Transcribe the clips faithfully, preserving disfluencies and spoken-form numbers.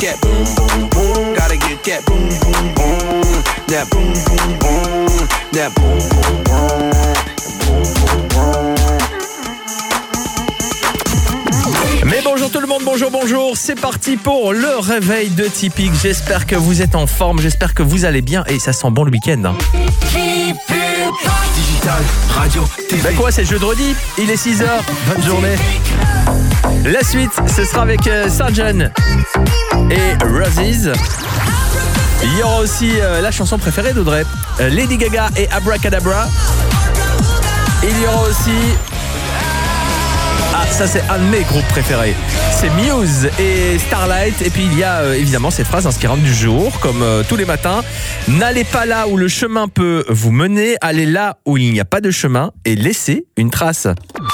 that boom, boom, boom. Gotta get that boom, boom, boom. That boom, boom, boom. That boom, boom, boom. Boom, boom, boom. Mais bonjour tout le monde, bonjour, bonjour. C'est parti pour le réveil de Tipeee. J'espère que vous êtes en forme, j'espère que vous allez bien et ça sent bon le week-end. Hein. Digital, radio, T V. Ben quoi, c'est jeudi, il est six heures, bonne journée. La suite, ce sera avec euh, Sargent et Roses. Il y aura aussi euh, la chanson préférée d'Audrey, euh, Lady Gaga et Abracadabra. Il y aura aussi... Ah, ça c'est un de mes groupes préférés. C'est Muse et Starlight. Et puis il y a euh, évidemment cette phrase inspirante du jour, comme euh, tous les matins. N'allez pas là où le chemin peut vous mener, allez là où il n'y a pas de chemin et laissez une trace.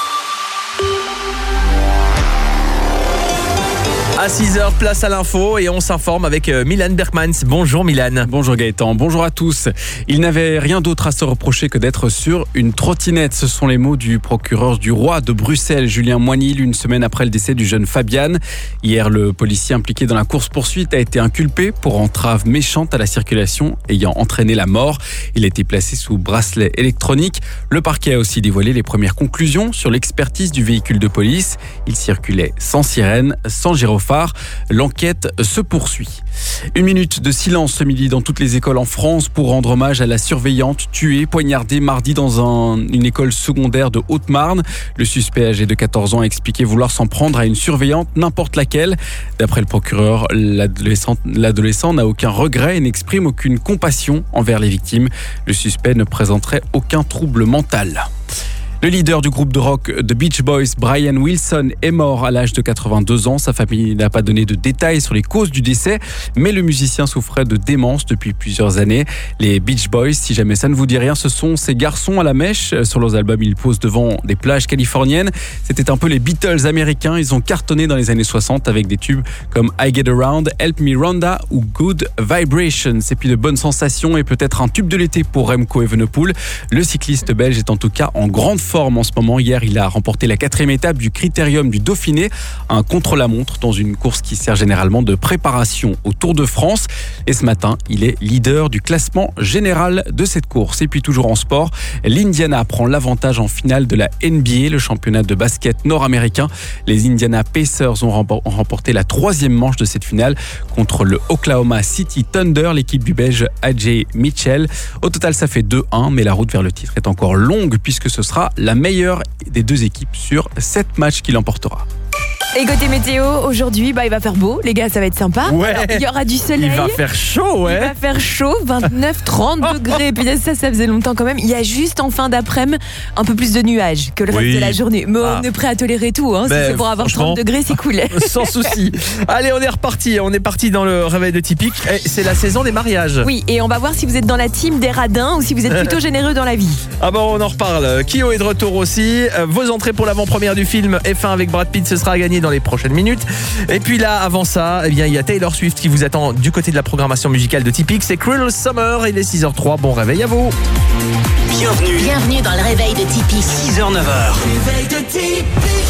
À six heures, place à l'info et on s'informe avec Milan Berkmans. Bonjour Milan. Bonjour Gaëtan, bonjour à tous. Il n'avait rien d'autre à se reprocher que d'être sur une trottinette. Ce sont les mots du procureur du roi de Bruxelles, Julien Moinil, une semaine après le décès du jeune Fabian. Hier, le policier impliqué dans la course-poursuite a été inculpé pour entrave méchante à la circulation ayant entraîné la mort. Il a été placé sous bracelet électronique. Le parquet a aussi dévoilé les premières conclusions sur l'expertise du véhicule de police. Il circulait sans sirène, sans gyrophare. L'enquête se poursuit. Une minute de silence ce midi dans toutes les écoles en France pour rendre hommage à la surveillante tuée, poignardée mardi dans un, une école secondaire de Haute-Marne. Le suspect âgé de quatorze ans a expliqué vouloir s'en prendre à une surveillante, n'importe laquelle. D'après le procureur, l'adolescent, l'adolescent n'a aucun regret et n'exprime aucune compassion envers les victimes. Le suspect ne présenterait aucun trouble mental. Le leader du groupe de rock The Beach Boys, Brian Wilson, est mort à l'âge de quatre-vingt-deux ans. Sa famille n'a pas donné de détails sur les causes du décès, mais le musicien souffrait de démence depuis plusieurs années. Les Beach Boys, si jamais ça ne vous dit rien, ce sont ces garçons à la mèche. Sur leurs albums, ils posent devant des plages californiennes. C'était un peu les Beatles américains. Ils ont cartonné dans les années soixante avec des tubes comme I Get Around, Help Me Rhonda ou Good Vibrations. Et puis de bonnes sensations et peut-être un tube de l'été pour Remco Evenepoel. Le cycliste belge est en tout cas en grande forme en ce moment. Hier, il a remporté la quatrième étape du Critérium du Dauphiné, un contre-la-montre dans une course qui sert généralement de préparation au Tour de France. Et ce matin, il est leader du classement général de cette course. Et puis toujours en sport, l'Indiana prend l'avantage en finale de la N B A, le championnat de basket nord-américain. Les Indiana Pacers ont remporté la troisième manche de cette finale contre le Oklahoma City Thunder, l'équipe du Belge A J Mitchell. Au total, ça fait deux un, mais la route vers le titre est encore longue puisque ce sera la meilleure des deux équipes sur sept matchs qu'il emportera. Et côté météo, aujourd'hui, bah, il va faire beau, les gars, ça va être sympa. Ouais. Alors, il y aura du soleil. Il va faire chaud, ouais. Il va faire chaud, vingt-neuf trente degrés. Puis ça, ça faisait longtemps quand même. Il y a juste en fin d'après-midi un peu plus de nuages que le reste oui. de la journée. Mais ah. on est prêt à tolérer tout. Hein. Ben, si c'est pour avoir trente degrés, c'est cool. Sans souci. Allez, on est reparti. On est parti dans le réveil de Tipeee. C'est la saison des mariages. Oui, et on va voir si vous êtes dans la team des radins ou si vous êtes plutôt généreux dans la vie. Ah bon, on en reparle. Kyo est de retour aussi. Vos entrées pour l'avant-première du film F un avec Brad Pitt, ce sera à gagner dans les prochaines minutes. Et puis là, avant ça, eh bien, il y a Taylor Swift qui vous attend du côté de la programmation musicale de Tipeee. C'est Cruel Summer, il est six heures trois. Bon réveil à vous. Bienvenue. Bienvenue dans le réveil de Tipeee. six heures neuf heures. Réveil de Tipeee.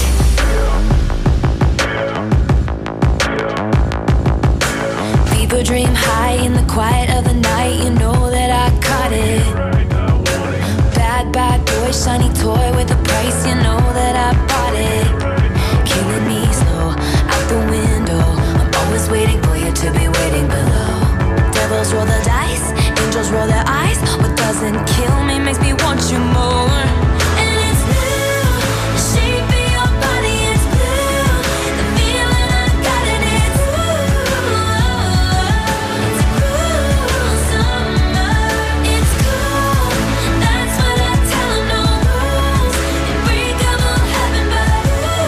People dream high in the quiet of the night. You know that I caught it. Bad, bad boy, shiny toy with a price. You know that I bought it. Killing me slow, out the window. I'm always waiting for you to be waiting below. Devils roll the dice, angels roll their eyes. What doesn't kill me makes me want you more. And it's blue, the shape of your body is blue. The feeling I got in it, ooh. It's a cruel summer, it's cool. That's what I tell 'em, no rules. Unbreakable heaven, but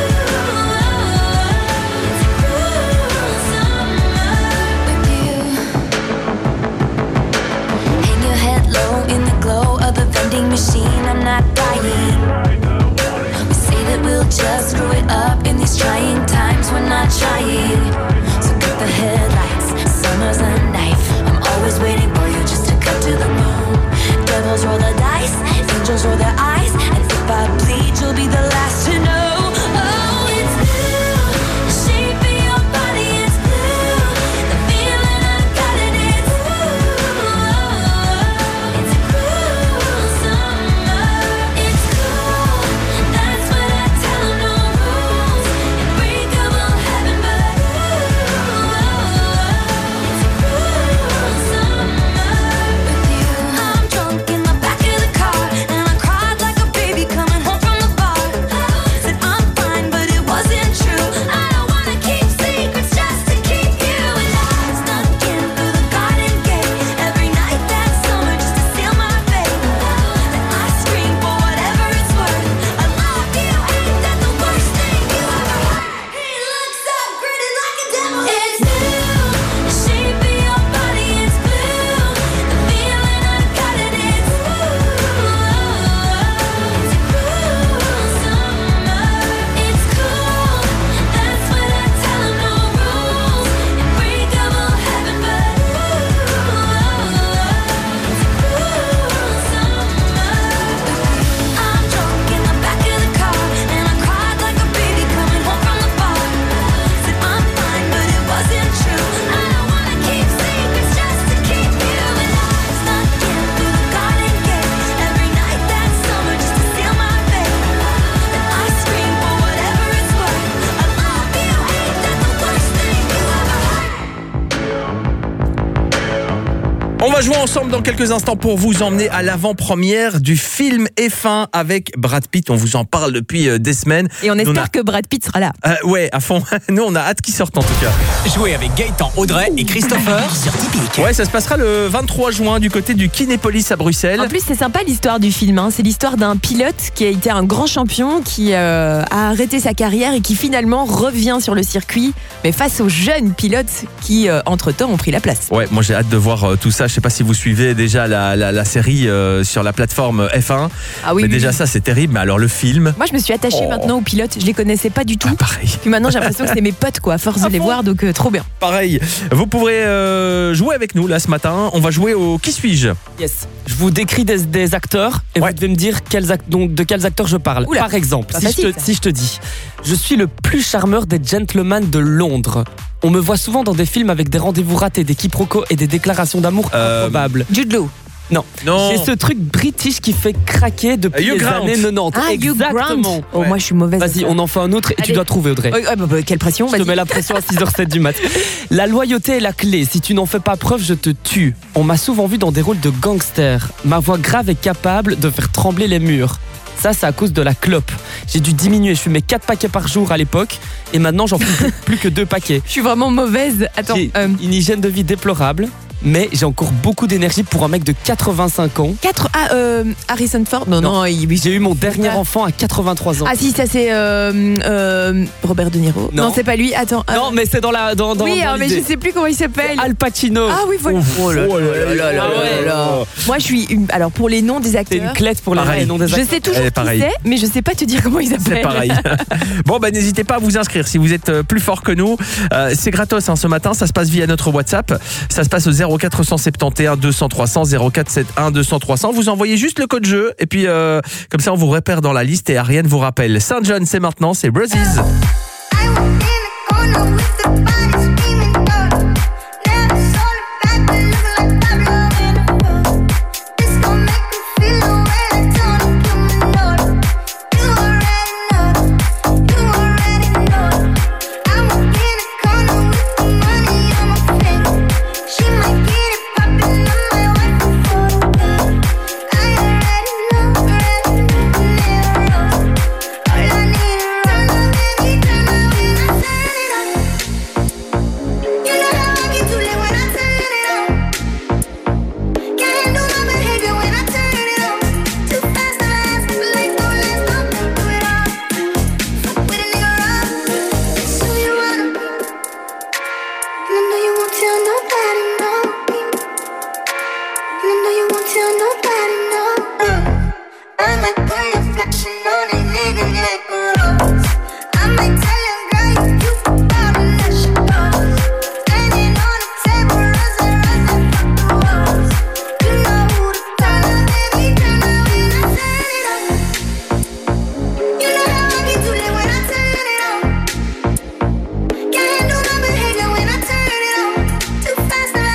machine, I'm not buying. We say that we'll just screw it up in these trying times. We're not trying. So cut the headlights, summer's a knife. I'm always waiting for you just to cut to the bone. Devils roll the dice, angels roll their eyes. And if I bleed, you'll be the last to know. Oh, it's blue, the shape of your body is blue. On va jouer ensemble dans quelques instants pour vous emmener à l'avant-première du film F un avec Brad Pitt. On vous en parle depuis des semaines. Et on espère on a... que Brad Pitt sera là. Euh, ouais, à fond. Nous, on a hâte qu'il sorte en tout cas. Jouez avec Gaëtan, Audrey et Christopher sur Tipeee. Ouais, ça se passera le vingt-trois juin du côté du Kinépolis à Bruxelles. En plus, c'est sympa l'histoire du film. Hein. C'est l'histoire d'un pilote qui a été un grand champion, qui euh, a arrêté sa carrière et qui finalement revient sur le circuit, mais face aux jeunes pilotes qui, euh, entre-temps, ont pris la place. Ouais, moi j'ai hâte de voir euh, tout ça. Je sais pas si vous suivez déjà la, la, la série euh, sur la plateforme F un. Ah oui, mais oui, déjà oui. ça, c'est terrible. Mais alors le film... Moi, je me suis attachée Oh. maintenant aux pilotes. Je les connaissais pas du tout. Ah, pareil. Puis maintenant, j'ai l'impression que c'est mes potes, quoi, à force de les voir, donc euh, trop bien. Pareil. Vous pourrez euh, jouer avec nous là ce matin. On va jouer au Qui suis-je ? Yes. Je vous décris des, des acteurs et Ouais. vous devez me dire quels act- donc, de quels acteurs je parle. Oula, Par exemple, pas si je, facile, te, ça. si je te dis, je suis le plus charmeur des gentlemen de Londres. On me voit souvent dans des films avec des rendez-vous ratés, des quiproquos et des déclarations d'amour Euh, improbables. Jude Law. Non. Non. J'ai ce truc british qui fait craquer depuis Hugh les Grant. années quatre-vingt-dix. Ah, Hugh Grant. Exactement. Oh, Ouais. moi, je suis mauvaise. Vas-y, on en fait un autre et tu Allez. dois trouver, Audrey. Oh, oh, bah, bah, quelle pression, Je te vas-y. mets la pression à six heures zéro sept du mat. La loyauté est la clé. Si tu n'en fais pas preuve, je te tue. On m'a souvent vu dans des rôles de gangster. Ma voix grave est capable de faire trembler les murs. Ça, c'est à cause de la clope. J'ai dû diminuer. Je fumais quatre paquets par jour à l'époque. Et maintenant, j'en fume plus, plus que deux paquets. Je suis vraiment mauvaise. Attends, J'ai euh, une hygiène de vie déplorable. Mais j'ai encore beaucoup d'énergie pour un mec de quatre-vingt-cinq ans. quatre. Ah, euh, Harrison Ford. Non, non, Non. il. J'ai eu mon dernier Ah. enfant à quatre-vingt-trois ans. Ah, si, ça, c'est euh, euh, Robert De Niro. Non. Non, c'est pas lui. Attends. euh, Non, mais c'est dans la dans, dans, oui, dans hein, mais l'idée. je sais plus comment il s'appelle. Al Pacino. Ah oui, voilà. Oh là là là là Ah ouais. là là. Moi, je suis une. Alors, pour les noms des C'est une acteurs, clette pour les Pareil. et non des je acteurs. sais toujours Elle est qui pareille. c'est, mais je sais pas te dire comment ils s'appellent. C'est pareil. Bon, bah, n'hésitez pas à vous inscrire si vous êtes euh, plus fort que nous. Euh, c'est gratos hein, ce matin. Ça se passe via notre WhatsApp. Ça se passe au zéro quatre cent soixante-onze deux cents trois cents, zéro quatre sept un deux cents trois cents. Vous envoyez juste le code jeu et puis euh, comme ça on vous repère dans la liste et Ariane vous rappelle. Saint John, c'est maintenant, c'est Brothers. Can't do my behavior when I turn it on. Too fast.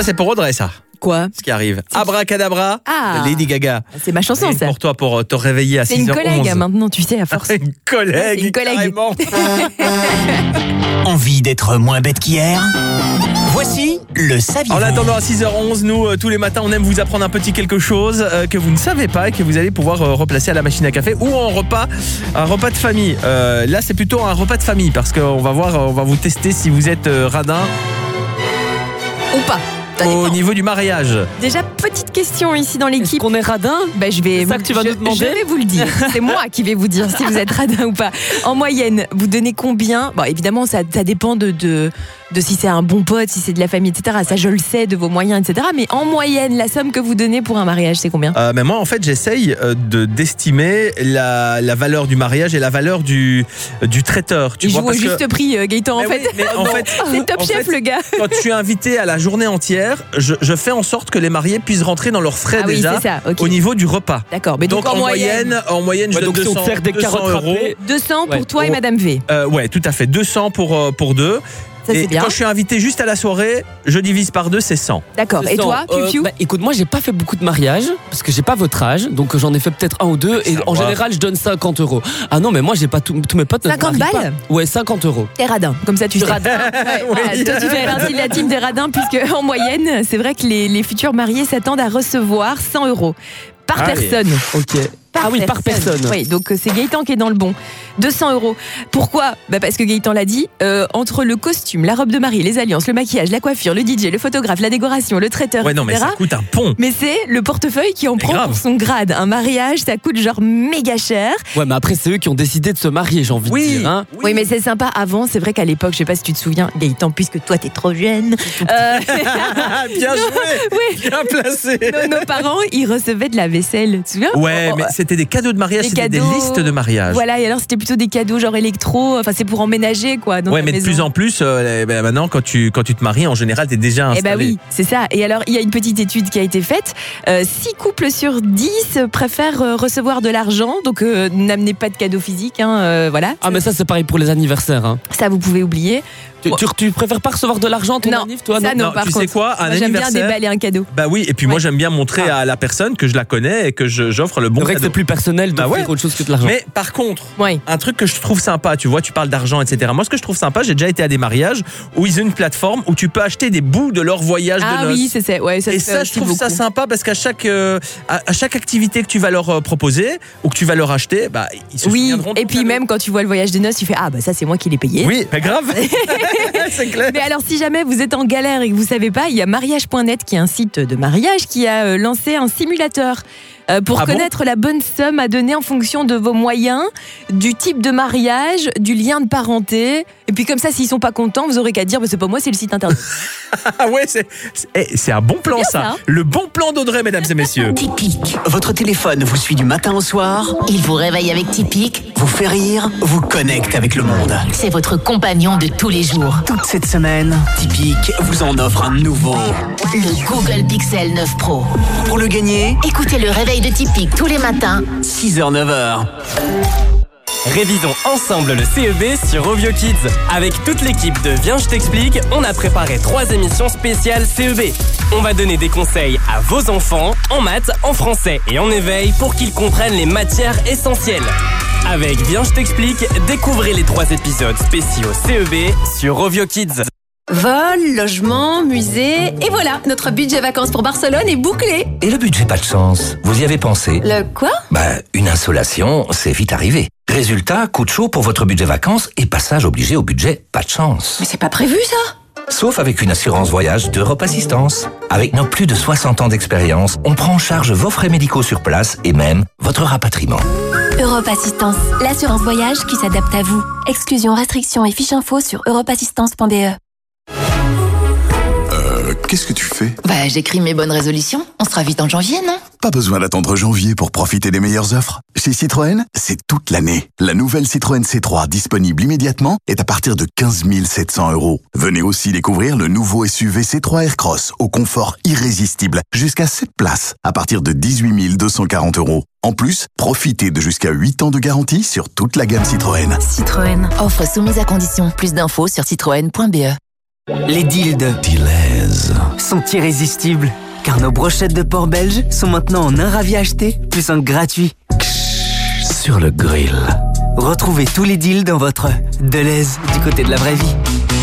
c'est pour Audrey, ça. Quoi? Ce qui arrive. Abracadabra, Ah. Lady Gaga. C'est ma chanson, Rien ça. pour toi, pour te réveiller à C'est six une heures onze. collègue maintenant, tu sais, à force. Une collègue, Ouais, c'est une collègue. carrément. Envie d'être moins bête qu'hier? Voici le saviez-vous. En attendant à six heures onze, nous, euh, tous les matins, on aime vous apprendre un petit quelque chose euh, que vous ne savez pas et que vous allez pouvoir euh, replacer à la machine à café ou en repas, un repas de famille. Euh, là, c'est plutôt un repas de famille parce qu'on va voir, on va vous tester si vous êtes euh, radin Ou pas. Ça au dépend. niveau du mariage. Déjà, petite question ici dans Est-ce l'équipe. qu'on est radin? Bah, je vais C'est ça vous- que tu vas je, nous demander je vais vous le dire. C'est moi qui vais vous dire si vous êtes radin ou pas. En moyenne, vous donnez combien? Bon, évidemment, ça, ça dépend de, de, de si c'est un bon pote, si c'est de la famille, et cetera. Ça, je le sais, de vos moyens, et cetera. Mais en moyenne, la somme que vous donnez pour un mariage, c'est combien? Euh, mais moi, en fait, j'essaye euh, de d'estimer la, la valeur du mariage et la valeur du, du traiteur. Tu Il vois, joue au parce que- juste prix, euh, Gaëtan, en Mais fait. oui, mais en fait, C'est top en chef, fait, le gars. quand je suis invité à la journée entière, je, je fais en sorte que les mariés puissent rentrer dans leurs frais Ah oui, déjà c'est ça, ok. au niveau du repas. D'accord, mais donc, Donc, en moyenne, en moyenne, je Ouais, donne donc si on deux cents, te sert des deux cents carottes euros. râpées, deux cents pour Ouais, toi et euros. Madame V. Euh, ouais, tout à fait. deux cents pour, euh, pour deux. Ça, Et c'est bien. quand je suis invité juste à la soirée, je divise par deux, c'est cent. D'accord. Et c'est toi, ça. Euh, Piu Piu? bah, écoute, moi j'ai pas fait beaucoup de mariages parce que j'ai pas votre âge, donc j'en ai fait peut-être un ou deux et Ça en va. général je donne cinquante euros. Ah non, mais moi j'ai pas tout- tous mes potes. ne se cinquante marient balles pas. Ouais, cinquante euros. T'es radin, comme ça tu sais. Ouais, voilà, toi, tu fais partie de la team des radins, puisque en moyenne, c'est vrai que les, les futurs mariés s'attendent à recevoir cent euros par Ah oui. personne. Ok. Ah oui, par personne. Oui, donc euh, c'est Gaëtan qui est dans le bon. deux cents euros. Pourquoi? Bah parce que Gaëtan l'a dit, euh, entre le costume, la robe de mariée, les alliances, le maquillage, la coiffure, le D J, le photographe, la décoration, le traiteur, Ouais, non, mais et cetera. ça coûte un pont. Mais c'est le portefeuille qui en Mais prend grave. pour son grade. Un mariage, ça coûte genre méga cher. Ouais, mais après c'est eux qui ont décidé de se marier, j'ai envie Oui. de dire. Hein. Oui, mais c'est sympa. Avant, c'est vrai qu'à l'époque, je sais pas si tu te souviens, Gaëtan, puisque toi t'es trop jeune, euh, Bien joué. oui, Bien placé. nos, nos parents, ils recevaient de la vaisselle. Tu te souviens? Ouais, Oh, mais c'était des cadeaux de mariage, Des c'était des cadeaux. listes de mariage. Voilà, et alors c'était plutôt des cadeaux genre électro, enfin c'est pour emménager quoi. Dans Ouais, ta mais de maison. plus en plus, euh, ben maintenant, quand tu, quand tu te maries, en général, t'es déjà Eh installé. ben oui, c'est ça. Et alors, il y a une petite étude qui a été faite. Euh, six couples sur dix préfèrent euh, recevoir de l'argent. Donc, euh, n'amenez pas de cadeaux physiques. Hein, euh, voilà. Ah, mais ça c'est pareil pour les anniversaires. Hein. Ça, vous pouvez oublier. Tu, tu, tu préfères pas recevoir de l'argent ton Non, anniv, toi ça, non non, Non, par tu sais contre. quoi, un Moi, j'aime bien anniversaire- déballer un cadeau. Bah oui, et puis moi Ouais. j'aime bien montrer à la personne que je la connais et que je- j'offre le bon C'est vrai que cadeau. c'est plus personnel de Bah faire ouais. autre chose que de l'argent. Mais par contre, Ouais. un truc que je trouve sympa, tu vois, tu parles d'argent, et cetera. Moi, ce que je trouve sympa, j'ai déjà été à des mariages où ils ont une plateforme où tu peux acheter des bouts de leur voyage Ah de noces. oui, c'est ça. Ouais, ça Et se fait ça, aussi je trouve ça beaucoup. sympa parce qu'à chaque, euh, à, à chaque activité que tu vas leur euh, proposer ou que tu vas leur acheter, bah, ils se Oui, souviendront de et ton puis cadeau. même quand tu vois le voyage de noces, tu fais ah bah ça c'est moi qui l'ai payé. Oui, mais grave. C'est clair. Mais alors, si jamais vous êtes en galère et que vous savez pas, il y a mariage point net qui est un site de mariage qui a euh, lancé un simulateur euh, pour Ah bon connaître la bonne somme à donner en fonction de vos moyens, du type de mariage, du lien de parenté. Et puis comme ça, s'ils sont pas contents, vous aurez qu'à dire bah, c'est pas moi, c'est le site internet. Ah ouais, c'est c'est- eh, c'est un bon plan bien, ça. ça, hein. Le bon plan d'Audrey, mesdames et messieurs. Typique. Votre téléphone vous suit du matin au soir, Il vous réveille avec Typique. vous fait rire, vous connecte avec le monde. C'est votre compagnon de tous les jours. Toute cette semaine, Typique vous en offre un nouveau. Le Google Pixel neuf Pro. Pour le gagner, Écoutez le réveil de Typique tous les matins. six heures neuf heures. Révisons ensemble le C E B sur Ovio Kids. Avec toute l'équipe de Viens, je t'explique, on a préparé trois émissions spéciales C E B. On va donner des conseils à vos enfants en maths, en français et en éveil pour qu'ils comprennent les matières essentielles. Avec Viens, je t'explique, découvrez les trois épisodes spéciaux C E B sur Ovio Kids. Vol, logement, musée, et voilà, notre budget vacances pour Barcelone est bouclé. Et le budget pas de chance, vous y avez pensé? Le quoi? Bah, une insolation, c'est vite arrivé. Résultat, coup de chaud pour votre budget vacances et passage obligé au budget pas de chance. Mais c'est pas prévu ça. Sauf avec une assurance voyage d'Europe Assistance. Avec nos plus de soixante ans d'expérience, on prend en charge vos frais médicaux sur place et même votre rapatriement. Europe Assistance, l'assurance voyage qui s'adapte à vous. Exclusion, restrictions et fiches info sur europe assistance point b e. Euh, qu'est-ce que tu fais? Bah, j'écris mes bonnes résolutions. On sera vite en janvier, non? Pas besoin d'attendre janvier pour profiter des meilleures offres. Chez Citroën, c'est toute l'année. La nouvelle Citroën C trois disponible immédiatement est à partir de quinze mille sept cents euros. Venez aussi découvrir le nouveau S U V C trois Aircross au confort irrésistible, jusqu'à sept places, à partir de dix-huit mille deux cent quarante euros. En plus, profitez de jusqu'à huit ans de garantie sur toute la gamme Citroën. Citroën. Offre soumise à condition. Plus d'infos sur citroën point b e. Les dildes Dilez. sont irrésistibles, car nos brochettes de porc belge sont maintenant en un ravi acheté, plus un gratuit. Sur le grill. Retrouvez tous les deals dans votre Deleuze du côté de la vraie vie.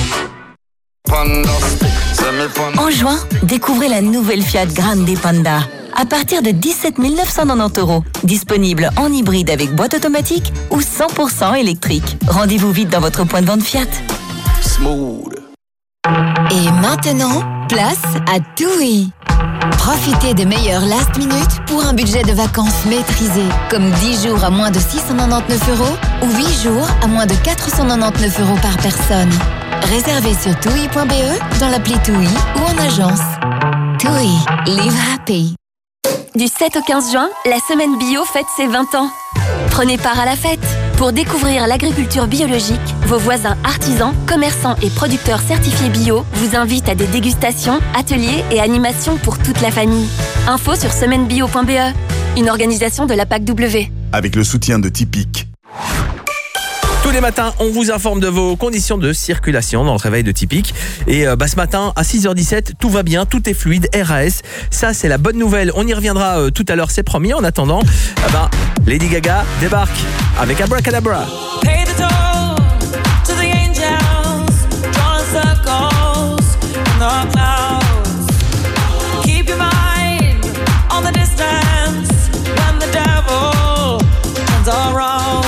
En juin, découvrez la nouvelle Fiat Grande Panda. À partir de dix-sept mille neuf cent quatre-vingt-dix euros. Disponible en hybride avec boîte automatique ou cent pour cent électrique. Rendez-vous vite dans votre point de vente Fiat. Smooth. Et maintenant, place à TUI. Profitez des meilleurs last minute pour un budget de vacances maîtrisé, comme dix jours à moins de six cent quatre-vingt-dix-neuf euros ou huit jours à moins de quatre cent quatre-vingt-dix-neuf euros par personne. Réservez sur tui point b e, dans l'appli TUI ou en agence. TUI, live happy. Du sept au quinze juin, la semaine bio fête ses vingt ans. Prenez part à la fête. Pour découvrir l'agriculture biologique, vos voisins artisans, commerçants et producteurs certifiés bio vous invitent à des dégustations, ateliers et animations pour toute la famille. Info sur semaine bio point b e, une organisation de la P A C W. Avec le soutien de Tipeee. Tous les matins, on vous informe de vos conditions de circulation dans le réveil de Tipeee. Et euh, bah, ce matin, à six heures dix-sept, tout va bien, tout est fluide, R A S. Ça, c'est la bonne nouvelle. On y reviendra euh, tout à l'heure, c'est promis. En attendant, eh ben, Lady Gaga débarque avec Abracadabra. Pay the toll to the angels, drawing circles in the clouds. Keep your mind on the distance when the devil turns around.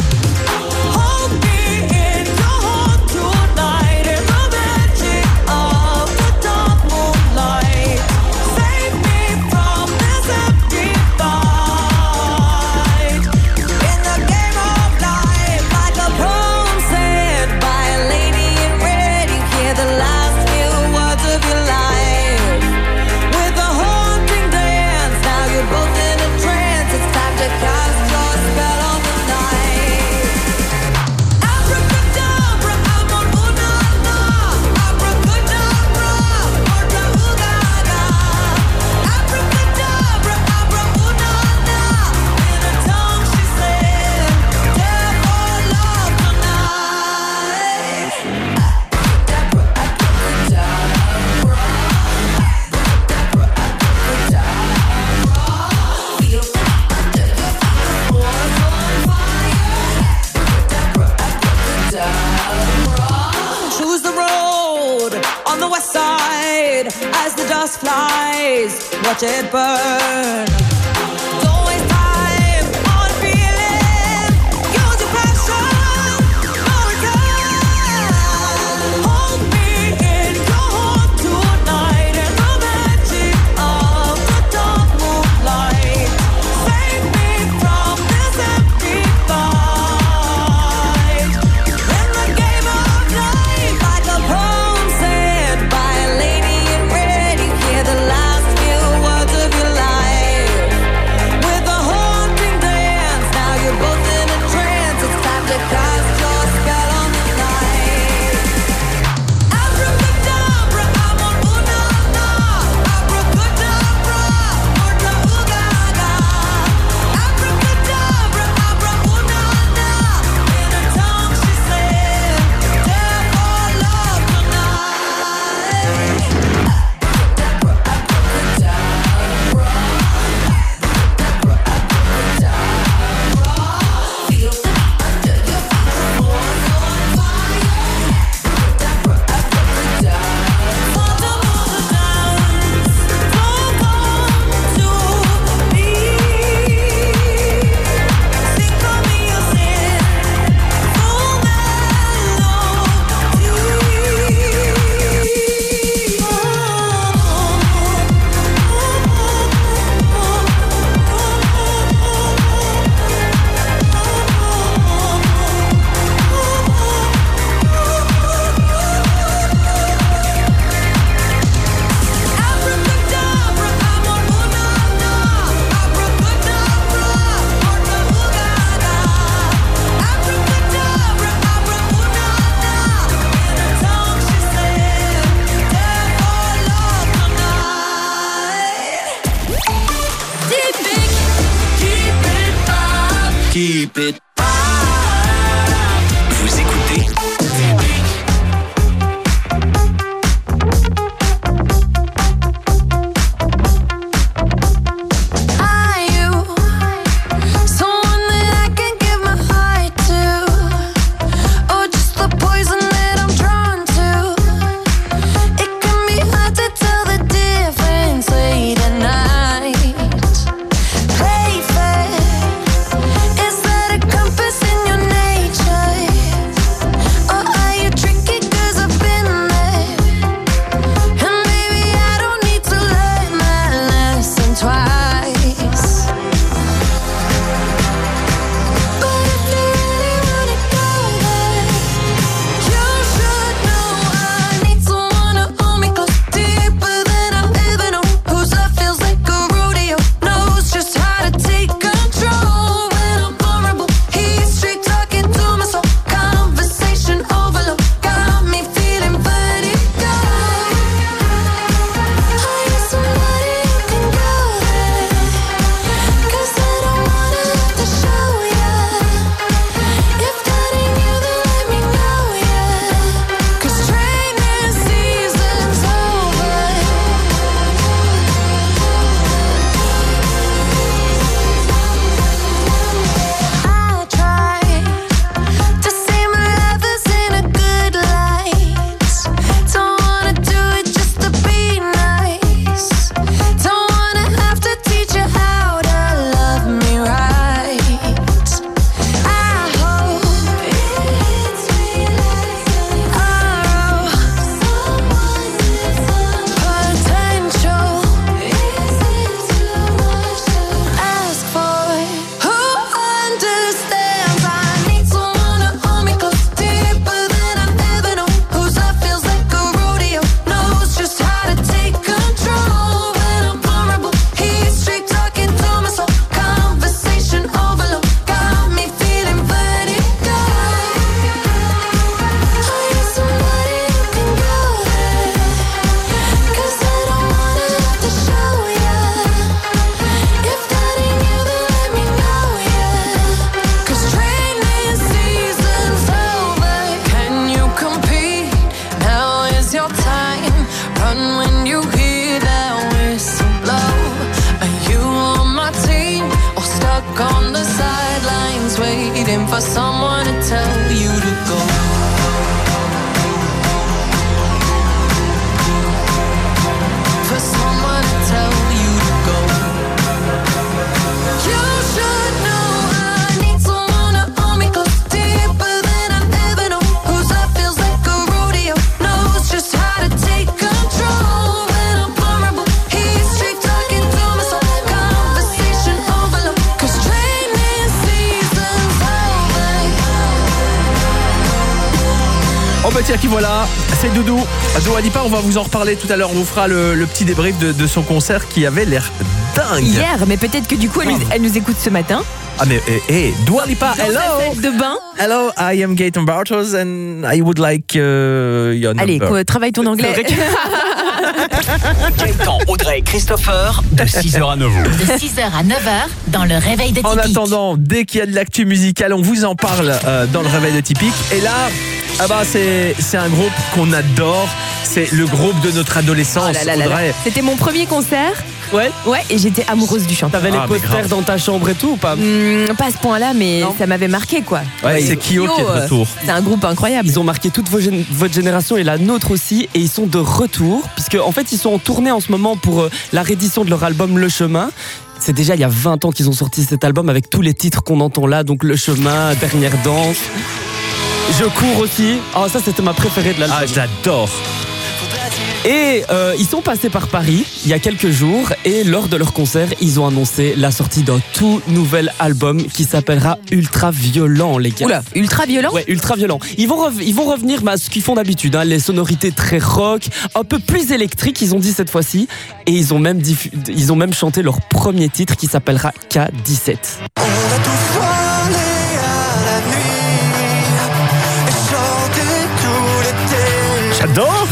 Flies, watch it burn. Don't waste time on feeling. Use your passion, no return. Hold me in your heart tonight in the magic of the dark moonlight. Save me from this empty fight. In the game of life, like a poem said by a lady in red. Hear the last few words of your life with a haunting dance. Now you're both in a trance. It's time to cast your spell on the night. Abracadabra, amor, una, na. Abracadabra, orda, ugaga. Abracadabra, abra, una, na. In her tongue she said, therefore love tonight. Keep it up. Vous écoutez bah tiens qui voilà, c'est Doudou. Dua Lipa, on va vous en reparler tout à l'heure. On vous fera le, le petit débrief de, de son concert qui avait l'air dingue. Hier, mais peut-être que du coup, elle, nous- elle nous écoute ce matin. Ah mais eh, eh, Dua Lipa, Dans hello. sa salle de bain. Hello, I am Gaëtan Bartos and I would like uh, your Allez, number. quoi, travaille ton anglais. Gaëtan, Audrey et Christopher, de six heures à neuf heures. De six heures à neuf heures, dans le réveil de En Typique. attendant, dès qu'il y a de l'actu musicale, on vous en parle euh, dans le réveil de Typique. Et là, ah bah c'est c'est un groupe qu'on adore. C'est le groupe de notre adolescence. Oh là là là là. Audrey. C'était mon premier concert. Ouais. Ouais, et j'étais amoureuse du chanteur. T'avais Ah, les mais posters grave. dans ta chambre et tout ou pas? Hmm, pas à ce point-là, mais ça m'avait marqué, quoi. Ouais, c'est Kyo qui est de euh, retour. C'est un groupe incroyable. Ils ont marqué toute vos gén- votre génération et la nôtre aussi, et ils sont de retour, puisque en fait ils sont en tournée en ce moment pour euh, la réédition de leur album Le Chemin. C'est déjà il y a vingt ans qu'ils ont sorti cet album avec tous les titres qu'on entend là, donc Le Chemin, Dernière Danse. Je cours aussi. Ah, ça c'était ma préférée de l'album. Ah, j'adore. Et euh, ils sont passés par Paris il y a quelques jours, et lors de leur concert, ils ont annoncé la sortie d'un tout nouvel album qui s'appellera Ultra Violent, les gars. Oula, ultra violent. Ouais, ultra violent. Ils vont, rev- ils vont revenir bah, à ce qu'ils font d'habitude, hein, les sonorités très rock, un peu plus électriques, ils ont dit cette fois-ci. Et ils ont même, diffu- ils ont même chanté leur premier titre qui s'appellera K dix-sept. J'adore.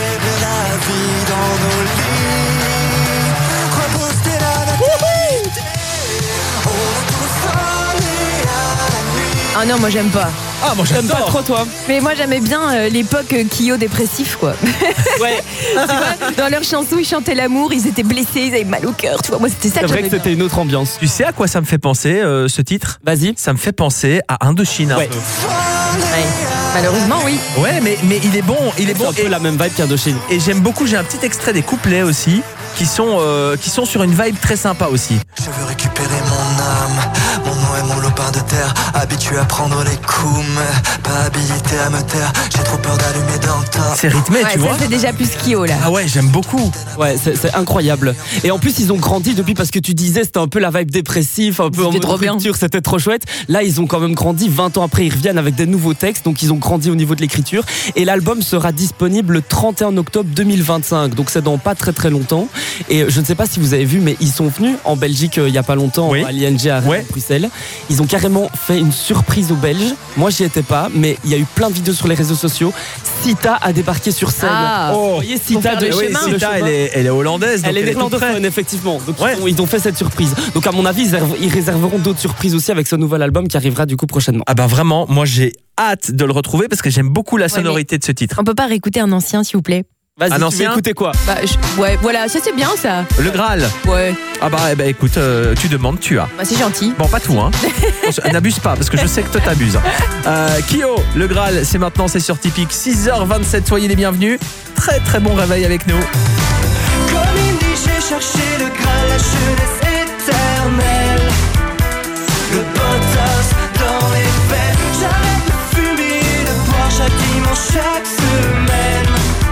Ah non, moi j'aime pas. Ah, moi J'aime pas j'adore. trop toi. Mais moi j'aimais bien euh, l'époque euh, Kyo dépressif, quoi. Ouais. Tu vois, dans leurs chansons, ils chantaient l'amour, ils étaient blessés, ils avaient mal au cœur. Tu vois, moi c'était ça C'est que vrai j'aimais que c'était bien. une autre ambiance. Tu sais à quoi ça me fait penser, euh, ce titre? Vas-y. Ça me fait penser à Indochine un Ouais. peu. Ouais. Malheureusement, oui. Ouais, mais, mais il est bon, il est C'est bon. un peu Et, la même vibe qu'Indochine. et j'aime beaucoup, j'ai un petit extrait des couplets aussi, qui sont, euh, qui sont sur une vibe très sympa aussi. Je veux récupérer mon âme, mon nom est mon lopin de terre, habitué à prendre les coups, mais pas habilité à me taire. J'ai trop peur d'allumer dans le tas. C'est rythmé, Ouais, tu ça vois. c'est déjà plus Kyo là. Ah ouais, j'aime beaucoup. Ouais, c'est c'est incroyable. Et en plus, ils ont grandi depuis, parce que tu disais, c'était un peu la vibe dépressive, un peu en C'était mode trop bien. rupture, c'était trop chouette. Là, ils ont quand même grandi. vingt ans après, ils reviennent avec des nouveaux textes, donc ils ont grandi au niveau de l'écriture. Et l'album sera disponible le trente et un octobre deux mille vingt-cinq, donc c'est dans pas très très longtemps. Et je ne sais pas si vous avez vu, mais ils sont venus en Belgique euh, il y a pas longtemps, Oui. à l'I N G à Ouais. Bruxelles. Ils ont carrément fait une surprise aux Belges. Moi, j'y étais pas, mais il y a eu plein de vidéos sur les réseaux sociaux. Sita a débarqué sur scène. Ah. Vous voyez, Pour Sita faire de le Oui, chemin. Le Sita, chemin. elle est, elle est hollandaise. donc Elle est tout néerlandophone, près. effectivement. Donc Ouais. ils, ont, ils ont fait cette surprise. Donc à mon avis, ils, réserv- ils réserveront d'autres surprises aussi avec ce nouvel album qui arrivera du coup prochainement. Ah bah vraiment, moi j'ai hâte de le retrouver parce que j'aime beaucoup la sonorité de ce titre. On peut pas réécouter un ancien, s'il vous plaît? Vas-y, Un tu veux ancien écouter quoi? Bah, je- ouais, voilà, ça c'est bien ça. Le Graal. Ouais, Ah bah, eh ben, écoute, euh, tu demandes, tu as. bah, c'est gentil. Bon, pas tout, hein. On- N'abuse pas, parce que je sais que toi t'abuses. Euh, Kyo, le Graal, c'est maintenant, c'est sur Typique. six heures vingt-sept, soyez les bienvenus. Très très bon réveil avec nous. Comme il dit, j'ai cherché le Graal, la jeunesse éternelle. Le potos dans les veines. J'arrête de fumer, de boire chaque dimanche, chaque semaine.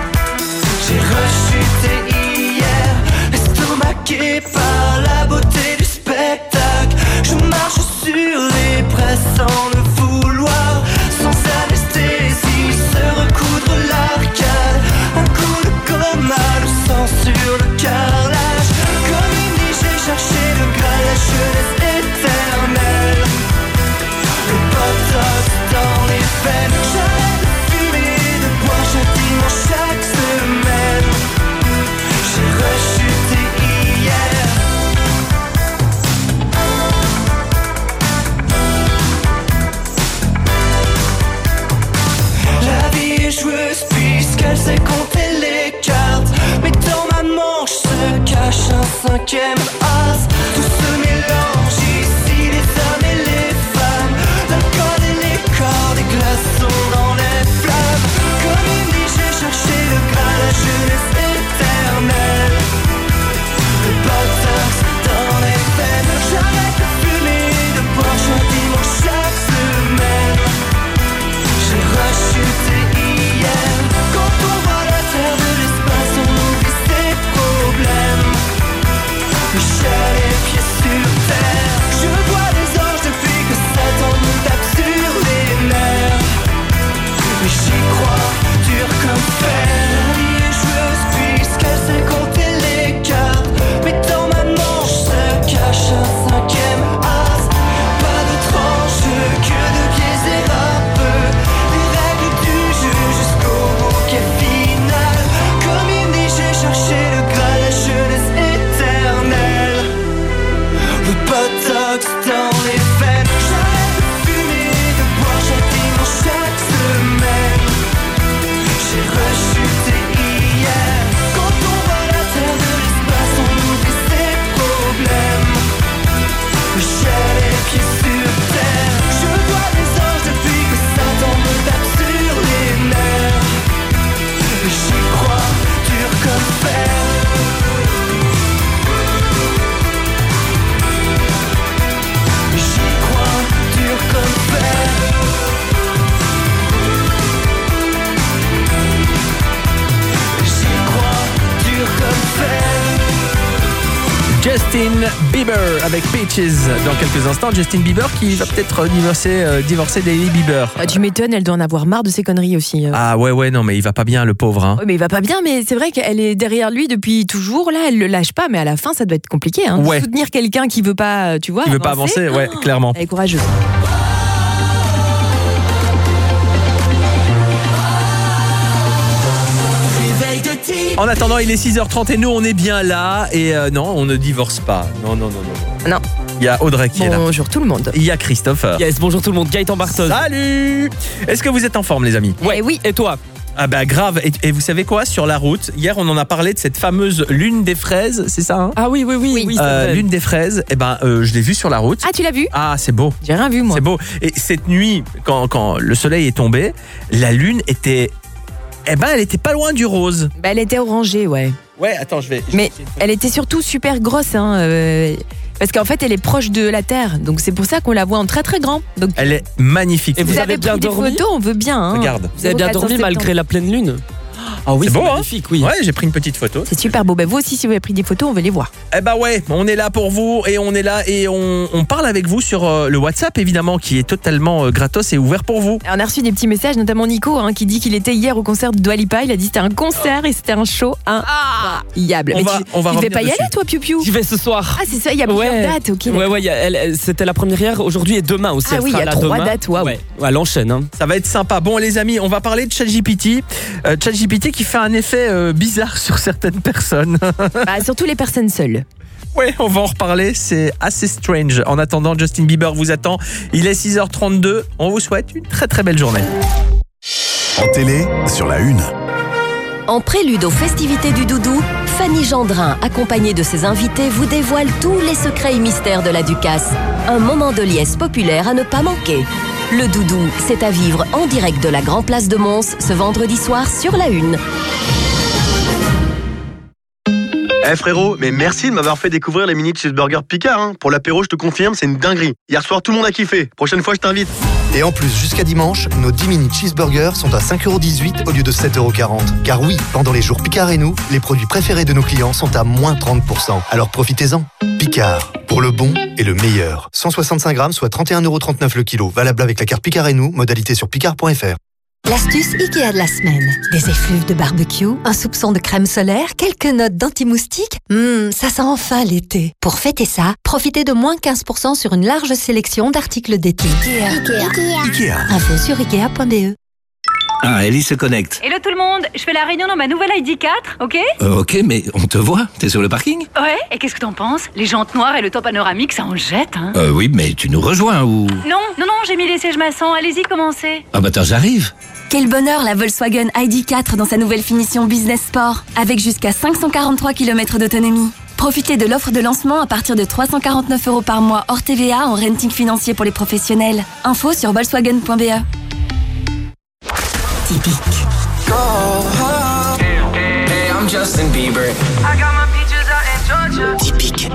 J'ai rechuté hier, estomaqué par la beauté du spectacle. Je marche sur les braises sans le vouloir, sans anesthésie, se recoudre l'arcade. Un coup de coma, le sang sur le carrelage. Comme il dit, j'ai cherché le Graal, la jeunesse éternelle. Le potos dans les veines. J'arrête de fumer, de boire chaque dimanche, chaque semaine. J'ai rechuté hier. La vie est joueuse puisqu'elle sait compter les cartes. Mais dans ma manche se cache un cinquième as. Tout se mélange ici, les hommes et les femmes. L'alcool et les corps, des glaçons dans les flammes. Comme il dit, j'ai cherché le Graal, la jeunesse éternelle. Le potos dans les veines. J'arrête de fumer, de boire chaque dimanche, chaque semaine. J'ai rechuté hier. Quand on voit la terre de l'espace, on oublie ses problèmes. Le Botox dans les veines. J'arrête de fumer, de boire chaque dimanche, chaque semaine. J'ai rechuté hier. Quand on voit la terre de l'espace, on oublie ses problèmes. J'ai les pieds sur terre. Je vois les anges depuis que Satan me tape sur les nerfs. J'y crois, dur comme fer. J'y crois, dur comme fer. J'y crois, dur comme fer. Justin Bieber avec Peaches dans quelques instants. Justin Bieber qui va peut-être divorcer, euh, divorcer d'Hailey Bieber. Ah, tu m'étonnes, elle doit en avoir marre de ses conneries aussi. Ah ouais, ouais, non, mais il va pas bien, le pauvre. Hein. Ouais, mais il va pas bien, mais c'est vrai qu'elle est derrière lui depuis toujours. Là, elle le lâche pas, mais à la fin, ça doit être compliqué. Hein, de Ouais. soutenir quelqu'un qui veut pas, tu vois, Il veut pas avancer, ouais, Oh, clairement. Elle est courageuse. En attendant, il est six heures trente et nous, on est bien là. Et euh, non, on ne divorce pas. Non, non, non, non. Non. Il y a Audrey qui est là. Bonjour tout le monde. Il y a Christopher. Yes, bonjour tout le monde, Gaëtan Bartos. Salut. Est-ce que vous êtes en forme, les amis? Ouais, oui. Et toi? Ah bah grave, et, et vous savez quoi, sur la route, hier on en a parlé de cette fameuse lune des fraises, c'est ça hein? Ah oui, oui, oui, oui. Euh, c'est vrai. lune des fraises, et ben euh, je l'ai vue sur la route. Ah, tu l'as vu? Ah c'est beau. J'ai rien vu moi. C'est beau. Et cette nuit, quand, quand le soleil est tombé, la lune était, eh ben elle était pas loin du rose. Bah, elle était orangée, ouais. Ouais, attends, je vais. je Mais vais essayer de faire- elle était surtout super grosse, hein, euh, parce qu'en fait, elle est proche de la Terre, donc c'est pour ça qu'on la voit en très très grand. Donc, Elle est magnifique. Et vous vous avez avez bien pris des dormi? photos, on veut bien. Hein. Regarde. Vous avez bien zéro quatre dormi cent malgré septante. la pleine lune? Ah oui, C'est c'est beau, hein? magnifique, oui. Ouais, j'ai pris une petite photo. C'est super beau. Bah, vous aussi, si vous avez pris des photos, on veut les voir. Eh bah ouais, on est là pour vous et on est là et on, on parle avec vous sur euh, le WhatsApp évidemment qui est totalement euh, gratos et ouvert pour vous. Alors, on a reçu des petits messages, notamment Nico, hein, qui dit qu'il était hier au concert de Dua Lipa. Il a dit que c'était un concert et c'était un show incroyable. On Mais va- tu, on va tu devais revenir pas y dessus. aller, toi, Piu Piu? J'y vais ce soir. Ah, c'est ça, il y a plusieurs Ouais. dates, ok. Ouais, d'accord. ouais, y a- elle- elle- c'était la première hier, aujourd'hui et demain aussi. Ah elle oui, sera il y a là trois demain. dates, waouh. Ouais, ouais, elle enchaîne. Hein. Ça va être sympa. Bon les amis, on va parler de ChatGPT. Euh, ChatGPT qui fait un effet euh, bizarre sur certaines personnes. Bah, surtout les personnes seules. Ouais, on va en reparler, c'est assez strange. En attendant, Justin Bieber vous attend. Il est six heures trente-deux. On vous souhaite une très très belle journée. En télé, sur la une. En prélude aux festivités du doudou, Fanny Gendrin, accompagnée de ses invités, vous dévoile tous les secrets et mystères de la Ducasse. Un moment de liesse populaire à ne pas manquer. Le doudou, c'est à vivre en direct de la Grand Place de Mons ce vendredi soir sur la Une. Eh frérot, mais merci de m'avoir fait découvrir les mini cheeseburgers Picard. Hein. Pour l'apéro, je te confirme, c'est une dinguerie. Hier soir, tout le monde a kiffé. Prochaine fois, je t'invite. Et en plus, jusqu'à dimanche, nos dix mini cheeseburgers sont à cinq euros dix-huit au lieu de sept euros quarante. Car oui, pendant les jours Picard et nous, les produits préférés de nos clients sont à moins trente pour cent. Alors profitez-en. Picard, pour le bon et le meilleur. cent soixante-cinq grammes, soit trente et un euros trente-neuf le kilo. Valable avec la carte Picard et nous, modalité sur picard point f r. L'astuce Ikea de la semaine. Des effluves de barbecue, un soupçon de crème solaire, quelques notes d'anti-moustique. Hum, ça sent enfin l'été. Pour fêter ça, profitez de moins quinze pour cent sur une large sélection d'articles d'été. Ikea. Ikea. Info sur ikea point b e. Ah, Ellie se connecte. Hello tout le monde, je fais la réunion dans ma nouvelle I D quatre, ok? Euh, ok, mais on te voit. T'es sur le parking? Ouais, et qu'est-ce que t'en penses? Les jantes noires et le toit panoramique, ça en jette, hein? Euh, oui, mais tu nous rejoins ou... Non, non, non, j'ai mis les sièges maçons, allez-y, commencez. Ah bah attends, j'arrive. Quel bonheur la Volkswagen I D quatre dans sa nouvelle finition Business Sport, avec jusqu'à cinq cent quarante-trois kilomètres d'autonomie. Profitez de l'offre de lancement à partir de trois cent quarante-neuf euros par mois hors T V A en renting financier pour les professionnels. Info sur volkswagen point b e. Typique. Hey, I'm Justin Bieber. I got my peaches out in Georgia. Typique.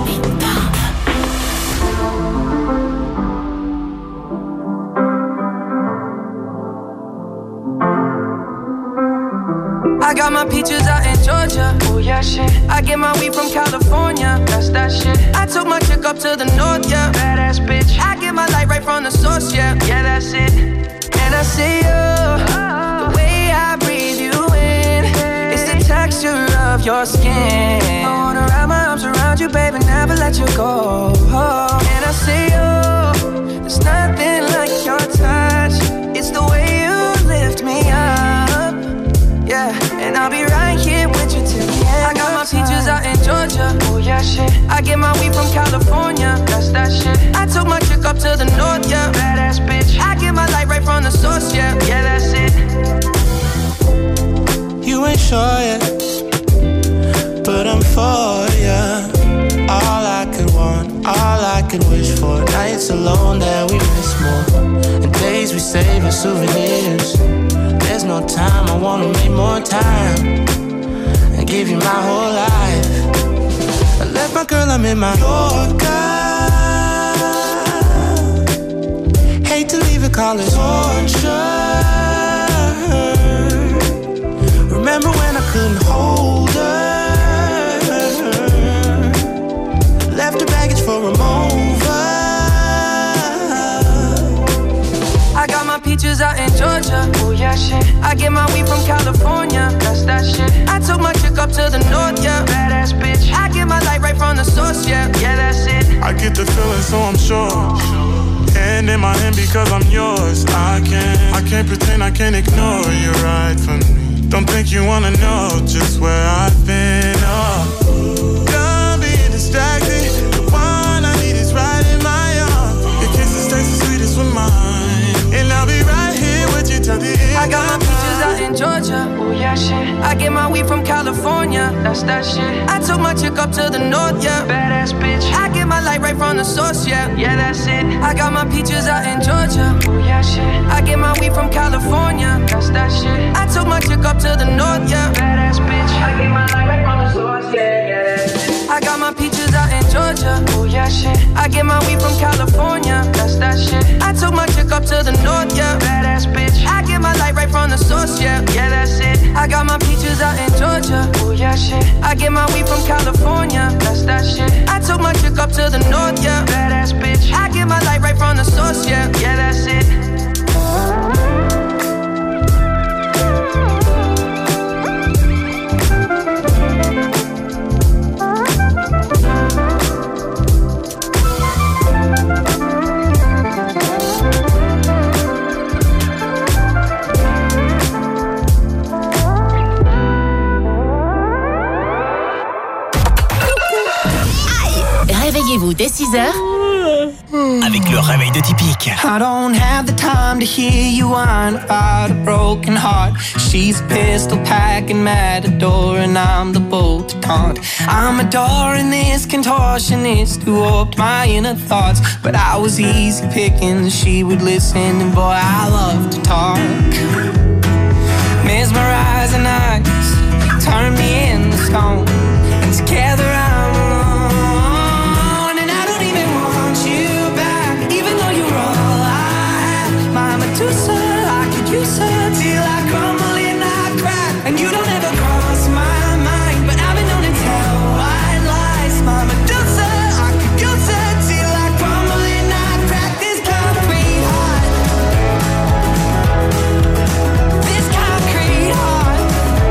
I got my peaches out in Georgia. Oh yeah, shit. I get my weed from California. That's that shit. I took my chick up to the north, yeah. Badass bitch. I get my light right from the source, yeah. Yeah, that's it. And I see you, the way I breathe you in. It's the texture of your skin. I wanna wrap my arms around you, baby, never let you go. And I see you, there's nothing like your touch. It's the way you lift me up. Yeah, and I'll be right here with you till the end. I got my peaches out in Georgia. Oh yeah, shit. I get my weed from California. for ya. All I could want, all I could wish for. Nights alone that we miss more, and days we save as souvenirs. There's no time, I wanna make more time and give you my whole life. I left my girl, I'm in my Yorker. Hate to leave it, call it torture. Remember when I couldn't hold her? Left her baggage for a mover. I got my peaches out in Georgia. Oh yeah, shit. I get my weed from California. That's that shit. I took my chick up to the north, yeah. Badass bitch. I get my light right from the source, yeah. Yeah, that's it. I get the feeling, so I'm sure. Hand in my hand because I'm yours. I can't, I can't pretend, I can't ignore you right from me. Don't think you wanna know just where I've been. Oh, done being distracted. The one I need is right in my arms. Your kisses taste the sweetest with mine, and I'll be right here with you till the end. I got my peaches out in Georgia. Oh yeah, shit. I get my weed from California. That's that shit. I took my chick up to the north, yeah. Badass bitch. I get my light right from the source, yeah. Yeah, that's it. I got my peaches out in Georgia. Oh yeah, shit. I get my weed from California. That's that shit. I took my chick up to the north, yeah. Badass bitch. I get my light right from the source, yeah. Yeah, that's it. I got my peaches out in Georgia. Oh yeah, shit. I get my weed from California. That's that shit. I took my chick up to the north, yeah. Badass bitch. I get my light right from the source, yeah. Yeah, that's it. I got my peaches out in Georgia. Oh yeah, shit. I get my weed from California. That's that shit. I took my chick up to the north, yeah. Badass bitch. I get my light right from the source, yeah. Yeah, that's it. Réveillez-vous dès six heures avec le réveil de Typique. I don't have the time to hear you whine about a broken heart. She's a pistol packing matador and I'm the bull to taunt. I'm adoring this contortionist who warped my inner thoughts, but I was easy picking, she would listen, and boy I love to talk. Mesmerizing eyes turn me into stone, and together I'm alone, and I don't even want you back, even though you're all I have. My Medusa, I could use her till I crumble and I crack, and you don't ever cross my mind, but I've been known to tell white lies. My Medusa, I could use her till I crumble and I crack. This concrete heart, this concrete heart.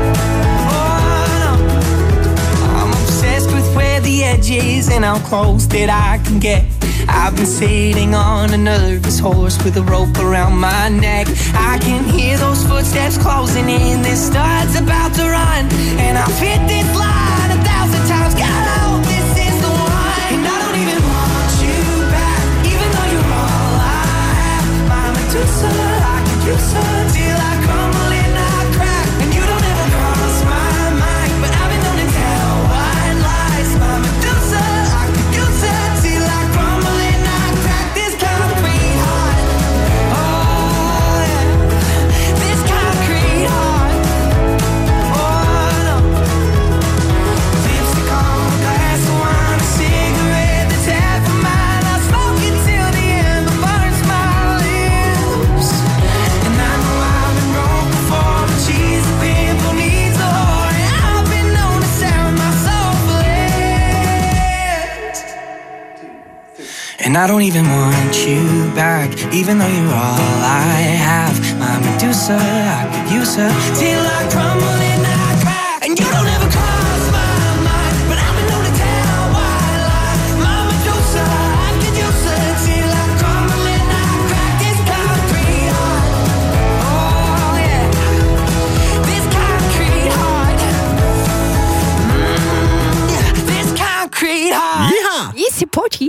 I'm obsessed with where the edge is and how close that I can get. I've been sitting on a nervous horse with a rope around my neck. I can hear those footsteps closing in, this star's about to run, and I've hit this line a thousand times. God, I hope this is the one, and I don't even want you back, even though you're all I have. My Medusa, I could use her till I crumble and I crack, and you don't ever cross my mind, but I've been known to tell white lies. My Medusa, I could use her till I crumble and I crack. This concrete heart, oh yeah, this concrete heart, oh no. Lipstick on a glass of wine, a cigarette that's half a mile. I'll smoke it till the ember burns my lips, and I know I've been wrong before, but she's a pimple needs a whore, and I've been known to sell my soul for less. And I don't even want you back, even though you're all I have. My Medusa, I could use her till I crumble and I crack, and you don't ever cross my mind, but I've been known to tell white lies. My Medusa, I could use her till I crumble and I crack. This concrete heart, oh yeah, this concrete heart, mm, this concrete heart. Yeah. Oui, c'est parti.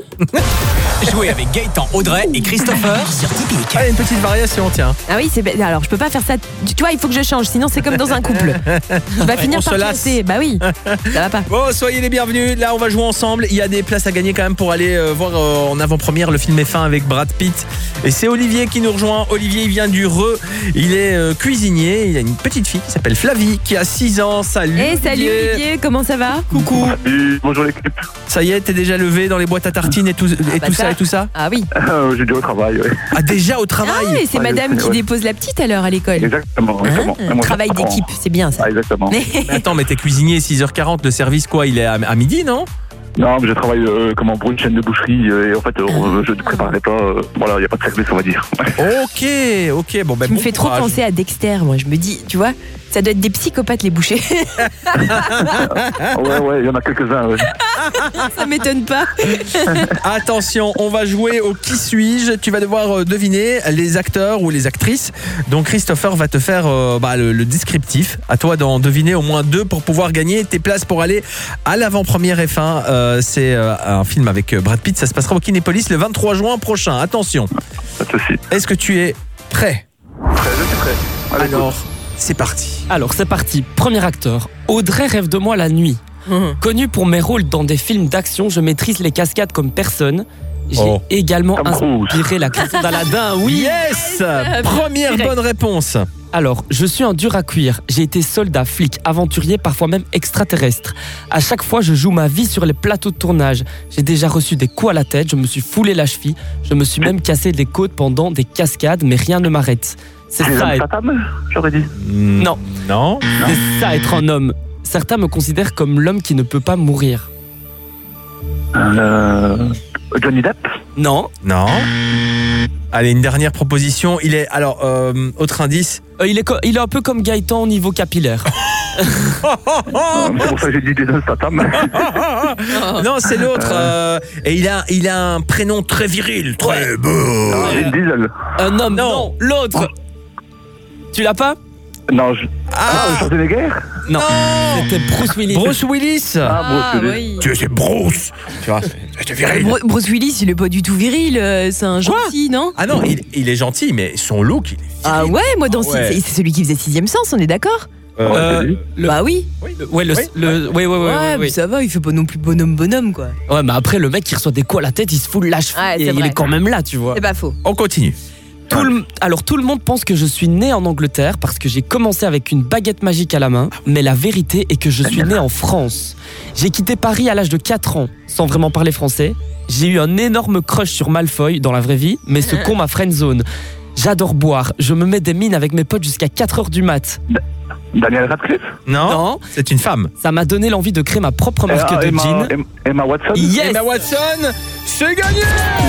Jouez avec Gaëtan, Audrey et Christopher sur Tipeee. Ah, une petite variation, tiens. Ah oui, c'est alors je peux pas faire ça. Tu vois, il faut que je change, sinon c'est comme dans un couple. Tu vas finir On par se lasse. classer. Bah oui, ça va pas. Bon, soyez les bienvenus. Là, on va jouer ensemble. Il y a des places à gagner quand même pour aller euh, voir euh, en avant-première le film F un avec Brad Pitt. Et c'est Olivier qui nous rejoint. Olivier, il vient du Reux. Il est euh, cuisinier. Il a une petite fille qui s'appelle Flavie, qui a six ans. Salut. Eh salut Olivier, comment ça va? Coucou. Bonjour l'équipe. Ça y est, t'es déjà levé dans les boîtes à tartines et tout, et bah tout ça. ça. et tout ça Ah oui. Euh, J'ai dû au travail, ouais. Ah, déjà au travail. Ah, et c'est Ouais, madame ouais, qui ouais. dépose la petite alors à l'école. Exactement, exactement. Ah, Et moi, travail je- d'équipe, c'est bien ça. Ah, exactement. Mais attends, mais t'es cuisinier six heures quarante. Le service, quoi, il est à, à midi, non? Non, mais je travaille euh, comme en pour une chaîne de boucherie euh, et en fait, Ah. euh, je prépare les plats. euh, voilà, il n'y a pas de service, on va dire. Ok, ok. Bon, ben, Tu me bon fais trop courage. penser à Dexter, moi. Je me dis, tu vois, ça doit être des psychopathes les bouchers. Ouais, ouais, il y en a quelques-uns, ouais. Ça m'étonne pas. Attention, on va jouer au qui suis-je. Tu vas devoir euh, deviner les acteurs ou les actrices. Donc Christopher va te faire euh, bah, le, le descriptif. À toi d'en deviner au moins deux pour pouvoir gagner tes places pour aller à l'avant-première F un. Euh, c'est euh, un film avec euh, Brad Pitt. Ça se passera au Kinépolis le vingt-trois juin prochain. Attention. Pas de souci. Est-ce que tu es prêt? Prêt, je suis prêt. Allez, Alors, c'est parti. Alors c'est parti, premier acteur. Audrey rêve de moi la nuit. Connu pour mes rôles dans des films d'action, je maîtrise les cascades comme personne. J'ai Oh. également Tom Cruise. inspiré la création d'Aladin, oui. Yes, Première Direct. bonne réponse. Alors, je suis un dur à cuire. J'ai été soldat, flic, aventurier, parfois même extraterrestre. À chaque fois, je joue ma vie sur les plateaux de tournage. J'ai déjà reçu des coups à la tête, je me suis foulé la cheville, je me suis même cassé les côtes pendant des cascades, mais rien ne m'arrête. C'est C'est ça, Jason être... Statham, j'aurais dit. Non. Non. c'est ça être un homme. Certains me considèrent comme l'homme qui ne peut pas mourir. Euh, Johnny Depp. Non. Non. Allez, une dernière proposition. Il est alors euh, autre indice. Euh, il, est co- il est un peu comme Gaëtan au niveau capillaire. Euh, C'est pour ça que j'ai dit Jason Statham. Non, c'est l'autre. euh, et il a, il a un prénom très viril, très beau. Vin Diesel. Un homme, non, l'autre. Tu l'as pas? Non, je... Ah, Ah, Schwarzenegger. Non, c'était Bruce Willis. Bruce Willis. Ah, Bruce Willis. oui. Tu sais, c'est Bruce. Tu vois, c'est viril. Bru- Bruce Willis, il est pas du tout viril, euh, c'est un gentil, non? Ah non, il, il est gentil, mais son look, il est. Ah ouais, moi dans Ah ouais. six- c'est celui qui faisait Sixième Sens, on est d'accord? Euh, lui. le- Bah oui. le- ouais, le, Oui. le- ouais, ouais, ouais, ouais, Ouais, mais ouais. ça va, il fait pas non plus bonhomme bonhomme quoi. Ouais, mais après, le mec qui reçoit des coups à la tête, il se fout la cheville Ouais, c'est et il vrai. est quand même là, tu vois. C'est pas faux. On continue. Tout le, alors, tout le monde pense que je suis né en Angleterre parce que j'ai commencé avec une baguette magique à la main, mais la vérité est que je suis né en France. J'ai quitté Paris à l'âge de quatre ans, sans vraiment parler français. J'ai eu un énorme crush sur Malfoy dans la vraie vie, mais ce con m'a friendzone. J'adore boire, je me mets des mines avec mes potes jusqu'à quatre heures du mat. Daniel Radcliffe. Non, Non. c'est une femme. Ça m'a donné l'envie de créer ma propre marque Euh, de Emma, jean. Emma, Emma Watson. Yes. Emma Watson, c'est gagné.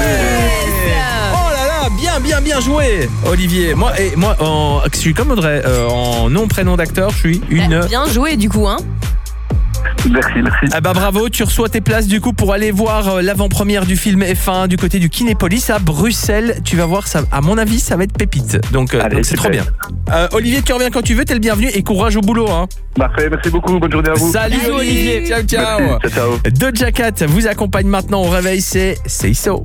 Oh là là, bien, bien, bien joué, Olivier. Moi, et moi, en, je suis comme Audrey, euh, en nom, prénom d'acteur, je suis une. Bah, bien joué du coup, hein. Merci, merci. Ah bah bravo, tu reçois tes places du coup pour aller voir euh, l'avant-première du film F un du côté du Kinépolis à Bruxelles. Tu vas voir, ça, à mon avis, ça va être pépite. Donc euh, Allez, donc c'est trop super. bien. Euh, Olivier, tu reviens quand tu veux, t'es le bienvenu et courage au boulot. Hein. Parfait, merci beaucoup. Bonne journée à vous. Salut, Salut. Olivier, ciao ciao. Merci, ciao, ciao. Doja Cat vous accompagne maintenant au réveil, c'est Say So.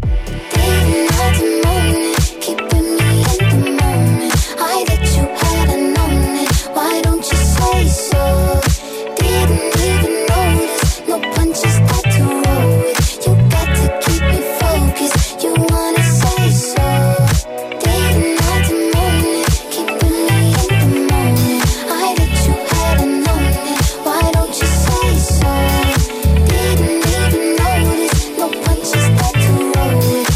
Didn't even notice, no punches that to roll with.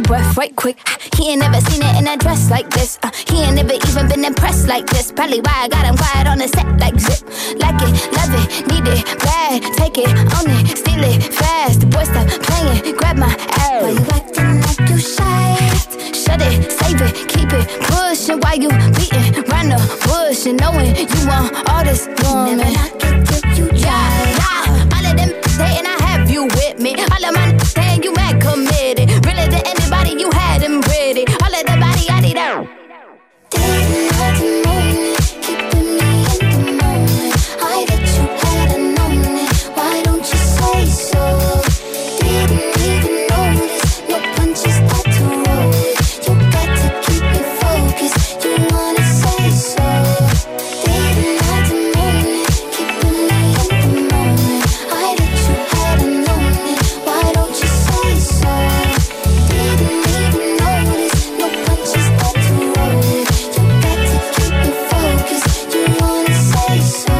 breath right quick. He ain't never seen it in a dress like this. Uh, he ain't never even been impressed like this. Probably why I got him quiet on the set like zip. Like it, love it, need it, bad. Take it, own it, steal it, fast. The boy stop playing, grab my ass. Why you acting like you shy? Shut it, save it, keep it pushing. Why you beating round the bush and knowing you want all this woman? Never knock it till you try. Yeah, all of them saying I have you with me. All of my saying you mad committed. Really to anybody you had them pretty. All of the body I need out. Didn't have the moment, keeping me in the moment. I bet you hadn't known it. Why don't you say so? Didn't even notice. No punches that to roll with. You got to keep me focused. You wanna say so? Didn't have the moment, keeping me in the moment. I bet you hadn't known it. Why don't you say so? Didn't even notice. No punches that to roll with. You got to keep me focused. You wanna say so?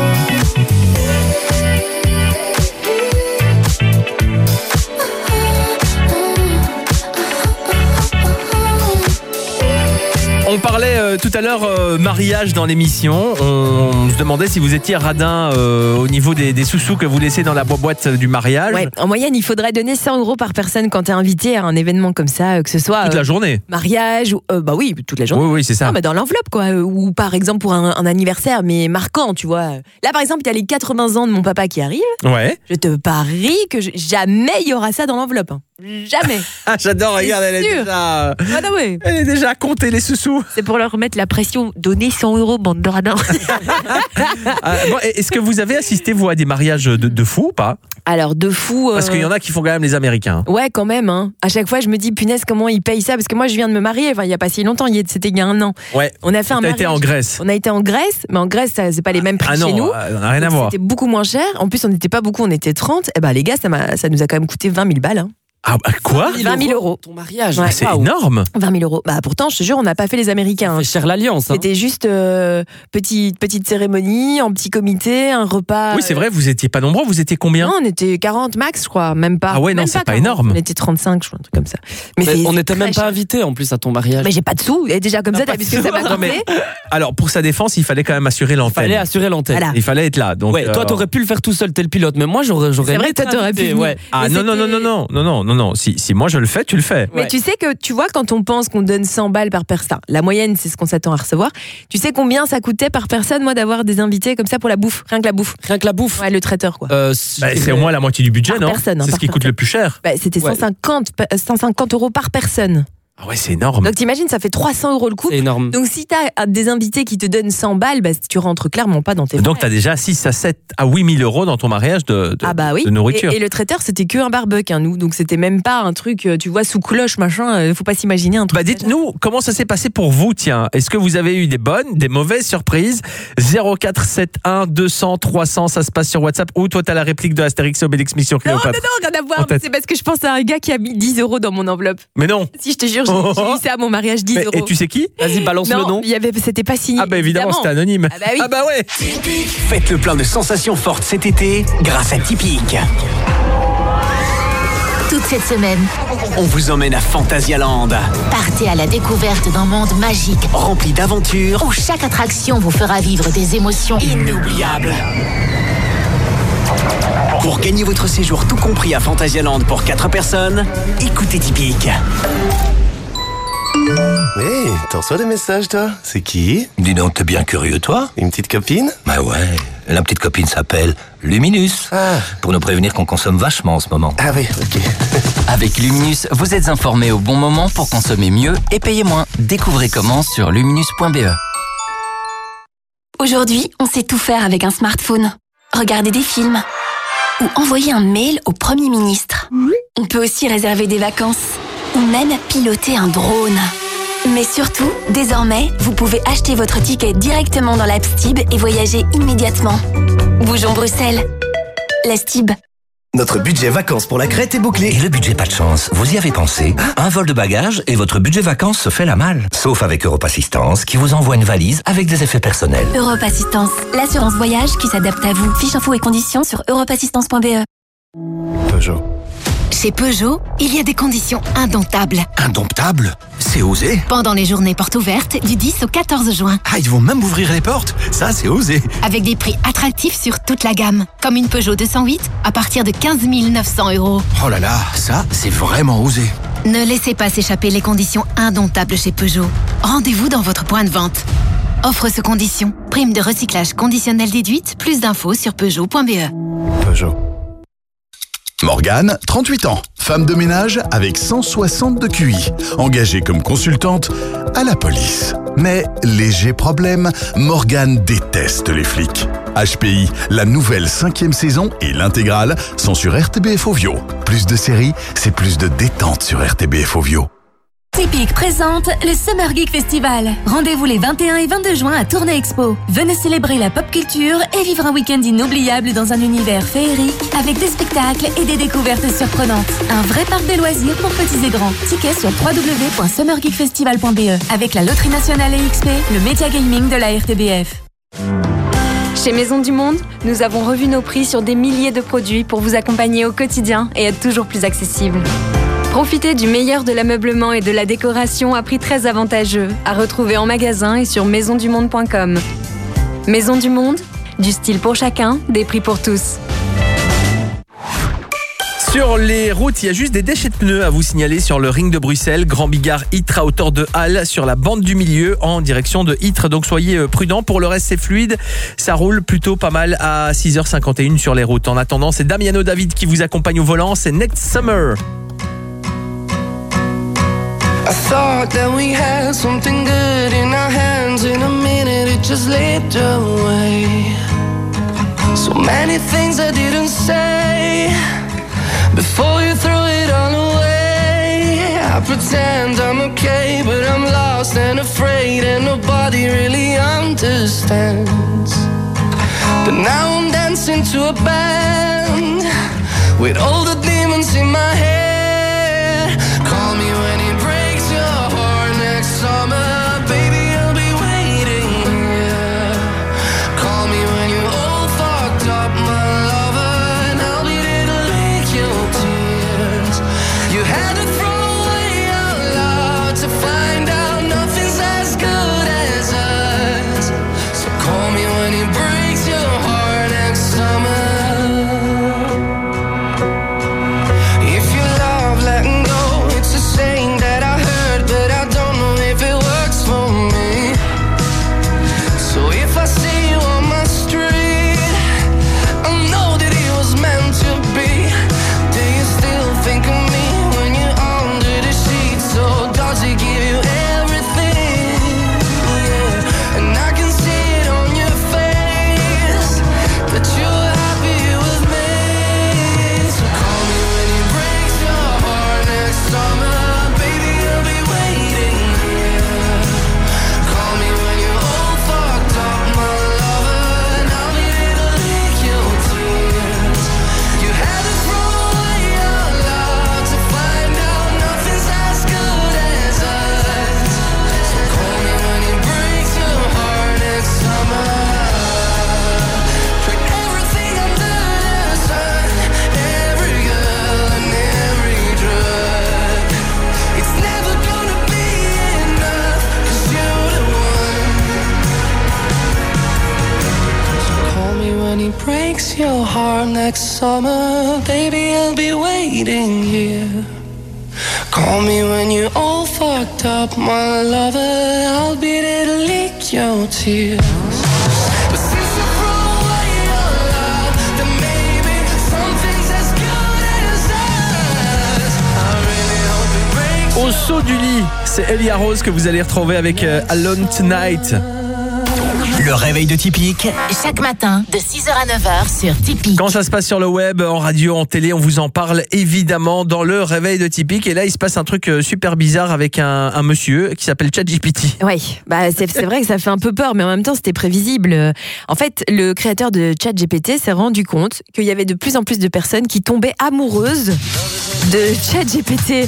On parlait euh, tout à l'heure euh, mariage dans l'émission. On, on se demandait si vous étiez radin euh, au niveau des, des sous-sous que vous laissez dans la boîte du mariage. Ouais, en moyenne, il faudrait donner cent euros par personne quand t'es invité à un événement comme ça, euh, que ce soit Toute la euh, journée. mariage, ou, euh, bah oui, toute la journée. Oui, oui, c'est ça. Non, mais dans l'enveloppe, quoi. euh, Ou par exemple pour un, un anniversaire, mais marquant, tu vois. Là, par exemple, il y a les quatre-vingts ans de mon papa qui arrivent. Ouais. Je te parie que je- jamais il y aura ça dans l'enveloppe. hein. Jamais. Ah, j'adore, C'est regarde, elle est sûr. déjà. Ah, non, ouais. Elle est déjà à compter les sous-sous. C'est pour leur mettre la pression. Donnez cent euros, bande de radins. Ah, bon, est-ce que vous avez assisté, vous, à des mariages de, de fous ou pas? Alors, de fou. euh, Parce qu'il y en a qui font quand même les Américains. Ouais, quand même. Hein. À chaque fois, je me dis, punaise, comment ils payent ça? Parce que moi, je viens de me marier. Enfin, il y a pas si longtemps. il y a- C'était il y a un an. Ouais. On a fait un T'as mariage. été en Grèce. On a été en Grèce, mais en Grèce, ça, c'est pas les mêmes prix Ah non, chez nous. euh, rien à Donc, voir. C'était beaucoup moins cher. En plus, on n'était pas beaucoup, on était trente. Et ben, les gars, ça, m'a- ça nous a quand même coûté vingt mille balles. Hein. Ah, bah, quoi? vingt mille euros. Ton mariage. Ouais. Ah, c'est Waouh. énorme. vingt mille euros. Bah, pourtant, je te jure, on n'a pas fait les Américains. hein. C'est cher l'alliance. Hein. C'était juste euh, petite, petite cérémonie, en petit comité, un repas. Oui, c'est vrai, vous étiez pas nombreux, vous étiez combien? Non, on était quarante max, je crois, même pas. Ah ouais, non, Même c'est pas quarante. énorme. On était trente-cinq, je crois, un truc comme ça. Mais Mais c'est- on c'est n'était très même pas cher. invités en plus à ton mariage. Mais j'ai pas de sous. Et déjà, comme T'as ça, pas t'as de vu ce que ça sous. m'a Non, mais- coûté. Alors, pour sa défense, il fallait quand même assurer l'antenne. Fallait assurer l'antenne. Voilà. Il fallait être là. Donc, Ouais, toi, euh, t'aurais pu le faire tout seul, t'es le pilote. Mais moi, j'aurais, j'aurais C'est vrai aimé que toi, être t'aurais pu invité, venir. ouais. Ah Et non, non, non, c'était- non, non, non, non, non, non. Si, si moi je le fais, tu le fais. Mais Ouais. tu sais que, tu vois, quand on pense qu'on donne cent balles par personne, la moyenne, c'est ce qu'on s'attend à recevoir. Tu sais combien ça coûtait par personne, moi, d'avoir des invités comme ça pour la bouffe? Rien que la bouffe. Rien que la bouffe. Ouais, le traiteur, quoi. Euh, Bah, c'est au moins la moitié du budget, Par non? personne, hein, C'est ce par qui coûte personne. le plus cher. Bah, c'était Ouais. cent cinquante, pa- cent cinquante euros par personne. Ah ouais, c'est énorme. Donc t'imagines, ça fait trois cents euros le couple. C'est énorme. Donc si t'as des invités qui te donnent cent balles, bah, tu rentres clairement pas dans tes Donc, frais. tu as déjà six à sept à huit mille euros dans ton mariage de, de, Ah bah oui. de nourriture. Et, et le traiteur, c'était que un barbecue, hein, nous. Donc c'était même pas un truc, euh, tu vois, sous cloche, machin. euh, Faut pas s'imaginer un truc. Bah dites-nous, comment ça s'est passé pour vous, tiens? Est-ce que vous avez eu des bonnes, des mauvaises surprises? zéro quatre sept un deux cents trois cents, ça se passe sur WhatsApp. Ou toi, t'as la réplique de Astérix et Obélix Mission Non, non, Cléopâtre? non, rien à voir. En tête. C'est parce que je pense à un gars qui a mis dix euros dans mon enveloppe. Mais non. Si, je te jure, j'ai j'ai eu ça à mon mariage, dix Mais- euros. et tu sais qui? Vas-y, balance non, le nom. il y avait, c'était pas signé. Ah bah évidemment, c'était anonyme. Ah bah oui. Ah bah ouais. Faites le plein de sensations fortes cet été grâce à Tipeee. Toute cette semaine, On vous emmène à Fantasyland, partez à la découverte d'un monde magique rempli d'aventures où chaque attraction vous fera vivre des émotions inoubliables. Pour gagner votre séjour tout compris à Fantasyland pour quatre personnes, écoutez Tipeee. Hé, t'en reçois des messages, toi? C'est qui? Dis donc, t'es bien curieux, toi? Une petite copine? Bah ouais, la petite copine s'appelle Luminus. Ah. Pour nous prévenir qu'on consomme vachement en ce moment. Ah oui, ok. Avec Luminus, vous êtes informé au bon moment pour consommer mieux et payer moins. Découvrez comment sur luminus point b e. Aujourd'hui, on sait tout faire avec un smartphone. Regarder des films ou envoyer un mail au Premier ministre. On peut aussi réserver des vacances ou même piloter un drone. Mais surtout, désormais, vous pouvez acheter votre ticket directement dans l'app Stib et voyager immédiatement. Bougeons Bruxelles. La Stib. Notre budget vacances pour la Crète est bouclé. Et le budget pas de chance, vous y avez pensé? Un vol de bagages et votre budget vacances se fait la malle. Sauf avec Europe Assistance qui vous envoie une valise avec des effets personnels. Europe Assistance, l'assurance voyage qui s'adapte à vous. Fiche infos et conditions sur europe assistance point b e. Peugeot. Chez Peugeot, il y a des conditions indomptables. Indomptable? C'est osé. Pendant les journées portes ouvertes du dix au quatorze juin. Ah, ils vont même ouvrir les portes? Ça, c'est osé. Avec des prix attractifs sur toute la gamme. Comme une Peugeot deux cent huit à partir de quinze mille neuf cents euros. Oh là là, ça, c'est vraiment osé. Ne laissez pas s'échapper les conditions indomptables chez Peugeot. Rendez-vous dans votre point de vente. Offre sous condition. Prime de recyclage conditionnelle déduite. Plus d'infos sur peugeot point b e. Peugeot. Morgane, trente-huit ans, femme de ménage avec cent soixante de Q I, engagée comme consultante à la police. Mais léger problème, Morgane déteste les flics. H P I, la nouvelle cinquième saison et l'intégrale sont sur R T B F Ovio. Plus de séries, c'est plus de détente sur R T B F Ovio. Tipeee présente le Summer Geek Festival. Rendez-vous les vingt et un et vingt-deux juin à Tournai Expo. Venez célébrer la pop culture et vivre un week-end inoubliable dans un univers féerique avec des spectacles et des découvertes surprenantes. Un vrai parc de loisirs pour petits et grands. Tickets sur w w w point summer geek festival point b e avec la Loterie Nationale et X P, le média gaming de la R T B F. Chez Maison du Monde, nous avons revu nos prix sur des milliers de produits pour vous accompagner au quotidien et être toujours plus accessible. Profitez du meilleur de l'ameublement et de la décoration à prix très avantageux, à retrouver en magasin et sur maison du monde point com. Maison du Monde, du style pour chacun, des prix pour tous. Sur les routes, il y a juste des déchets de pneus à vous signaler sur le ring de Bruxelles. Grand Bigard Ytre à hauteur de Halle sur la bande du milieu en direction de Ytre. Donc soyez prudents. Pour le reste, c'est fluide. Ça roule plutôt pas mal à six heures cinquante et une sur les routes. En attendant, c'est Damiano David qui vous accompagne au volant. C'est Next Summer. I thought that we had something good in our hands. In a minute it just slipped away. So many things I didn't say before you throw it all away. I pretend I'm okay, but I'm lost and afraid, and nobody really understands. But now I'm dancing to a band with all the demons in my head. Call me when it breaks your heart next summer, baby, I'll be waiting here. Call me when you're all fucked up, my lover, and I'll be there to lick your tears. You had to throw away our love to find out nothing's as good as us. So call me when it breaks your heart next summer. If you love letting go, it's a saying that I heard, but I don't know if it works for me. So if I see you on my street, I know that it was meant to be. Do you still think of me when you're under the sheets? So does it give you everything? Yeah. And I can see it on your face that you're happy with me. So call me when it breaks your heart next summer, baby, I'll be waiting here. Call me when you're all fucked up, my lover, and I'll be there to lick your tears. You had to throw away your love to find out nothing's as good as us. So call me when it breaks your heart next summer. Put everything under the sun, every girl and every drug. It's never gonna be enough, 'cause you're the one. So call me when it breaks your heart next summer, baby, I'll be waiting here. Call me when you're all fucked up, my lover, I'll be there to lick your tears. But since you throw away your love, then maybe something's as good as us. I really hope it breaks. Au saut du lit, c'est Elia Rose que vous allez retrouver avec euh, Alone Tonight. Le réveil de Typique. Chaque matin, de six heures à neuf heures sur Tipeee. Quand ça se passe sur le web, en radio, en télé, on vous en parle évidemment dans le réveil de Typique. Et là, il se passe un truc euh, super bizarre avec un, un monsieur qui s'appelle ChatGPT. Oui, bah c'est, c'est vrai que ça fait un peu peur, mais en même temps, c'était prévisible. En fait, le créateur de ChatGPT s'est rendu compte qu'il y avait de plus en plus de personnes qui tombaient amoureuses de ChatGPT.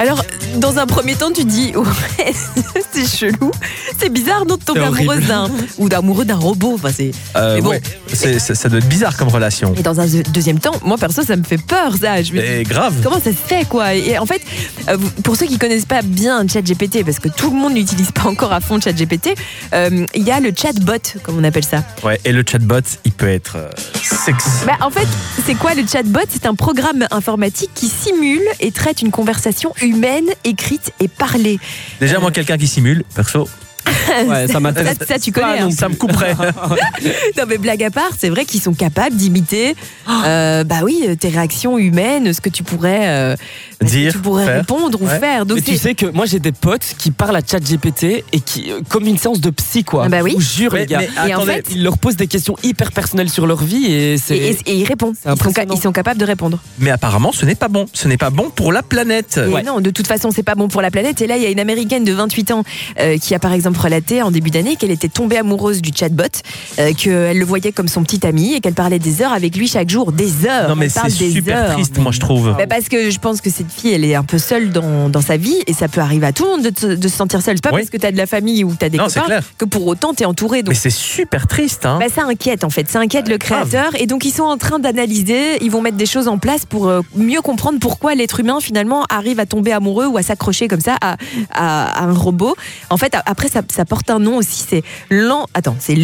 Alors, dans un premier temps, tu dis, ouais, c'est chelou, c'est bizarre non, de tomber C'est amoureuse horrible. d'un ou d'amoureux d'un robot. Enfin, c'est. Euh, Mais bon. ouais, c'est, c'est- ça doit être bizarre comme relation. Et dans un deux- deuxième temps, moi perso, ça me fait peur, ça. Je me Et dis, grave. Comment ça se fait, quoi? Et en fait, euh, vous- pour ceux qui connaissent pas bien ChatGPT, parce que tout le monde n'utilise pas encore à fond ChatGPT, euh, il y a le chatbot, comme on appelle ça. Ouais, et le chatbot, il peut être euh, sexy. Bah, en fait, c'est quoi le chatbot? C'est un programme informatique qui simule et traite une conversation humaine, écrite et parlée. Déjà, moi, quelqu'un qui simule, perso, Ouais, ça m'intéresse. Ça, ça, tu pas connais. non hein. ça me couperait. Non mais blague à part, c'est vrai qu'ils sont capables d'imiter, euh, bah oui, tes réactions humaines, ce que tu pourrais, euh, ce que Dire, tu pourrais faire. répondre ou Ouais. faire. Donc Mais tu c'est- sais que moi j'ai des potes qui parlent à ChatGPT et qui euh, comme une séance de psy quoi. Ah bah oui. Je vous jure Mais- les gars. mais Et en attendez, fait- Ils leur posent des questions hyper personnelles sur leur vie et c'est. et, et- et ils répondent. C'est Ils sont, ca- impressionnant. ils sont capables de répondre. mais apparemment, ce n'est pas bon. Ce n'est pas bon pour la planète. Et non, de toute façon, c'est pas bon pour la planète. Et là, il y a une américaine de vingt-huit ans euh, qui a par exemple relaté en début d'année qu'elle était tombée amoureuse du chatbot, euh, qu'elle le voyait comme son petit ami et qu'elle parlait des heures avec lui chaque jour. Des heures. Non, mais Elle c'est parle des super heures. triste, moi, je trouve. Bah, parce que je pense que cette fille, elle est un peu seule dans, dans sa vie et ça peut arriver à tout le monde de, te- de se sentir seule. C'est pas Oui. parce que t'as de la famille ou que t'as des Non, c'est copains clair. que pour autant t'es entouré. Donc Mais c'est super triste, hein. bah, ça inquiète en fait, ça inquiète le grave. créateur et donc ils sont en train d'analyser, ils vont mettre des choses en place pour euh, mieux comprendre pourquoi l'être humain finalement arrive à tomber amoureux ou à s'accrocher comme ça à, à- à un robot. En fait a- après ça, ça porte un nom aussi, c'est l'an... Attends, c'est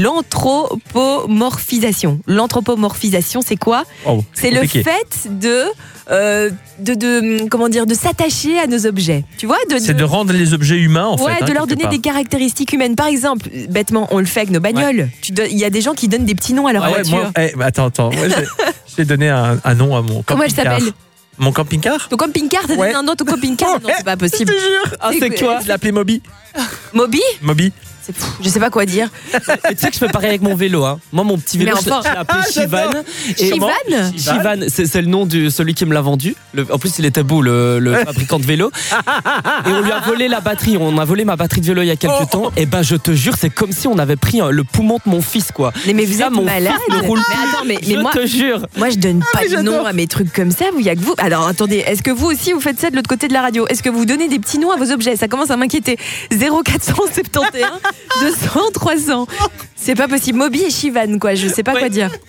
l'anthropomorphisation. L'anthropomorphisation c'est quoi? Oh, C'est le compliqué. fait de, euh, de, de comment dire, de s'attacher à nos objets. Tu vois, de, C'est de rendre les objets humains, en ouais, fait. hein, de leur quelque donner part. des caractéristiques humaines. Par exemple, bêtement, on le fait avec nos bagnoles. Tu don- Il y a des gens qui donnent des petits noms à leur Ah ouais, voiture. moi, eh, mais attends, attends. Moi, j'ai, j'ai donné un, un nom à mon Comment elle camping-car. s'appelle? Mon camping-car? Ton camping-car, t'as Ouais. donné un nom à ton camping-car? Non, c'est pas possible. Je te jure. Ah, c'est quoi? Je l'appelais Moby. Moby? Moby. C'est fou, je sais pas quoi dire. Mais tu sais que je fais pareil avec mon vélo. Hein. Moi, mon petit vélo, Mais je, enfin- je l'ai appelé Ah, j'adore. Chivan. Chivan Chivan, c'est, c'est le nom de celui qui me l'a vendu. Le- en plus, il était beau, le, le fabricant de vélo. Et on lui a volé la batterie. On a volé ma batterie de vélo il y a quelques Oh. temps. Et ben, je te jure, c'est comme si on avait pris euh, le poumon de mon fils, quoi. Mais, mais vous Là, êtes mon malade. fils ne roule Mais plus. attends, mais, mais je moi, te jure. moi je donne pas mais de nom j'adore. à mes trucs comme ça. Il y a que vous. Alors attendez, est-ce que vous aussi vous faites ça de l'autre côté de la radio? Est-ce que vous donnez des petits noms à vos objets? Ça commence à m'inquiéter. zéro quatre cent soixante et un deux cents trois cents. C'est pas possible. Moby et Chivan, quoi. Je sais pas Ouais. quoi dire.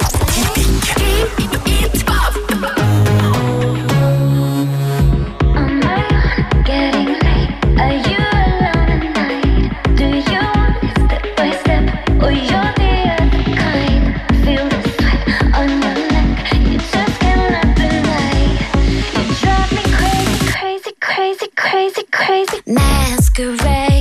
Masquerade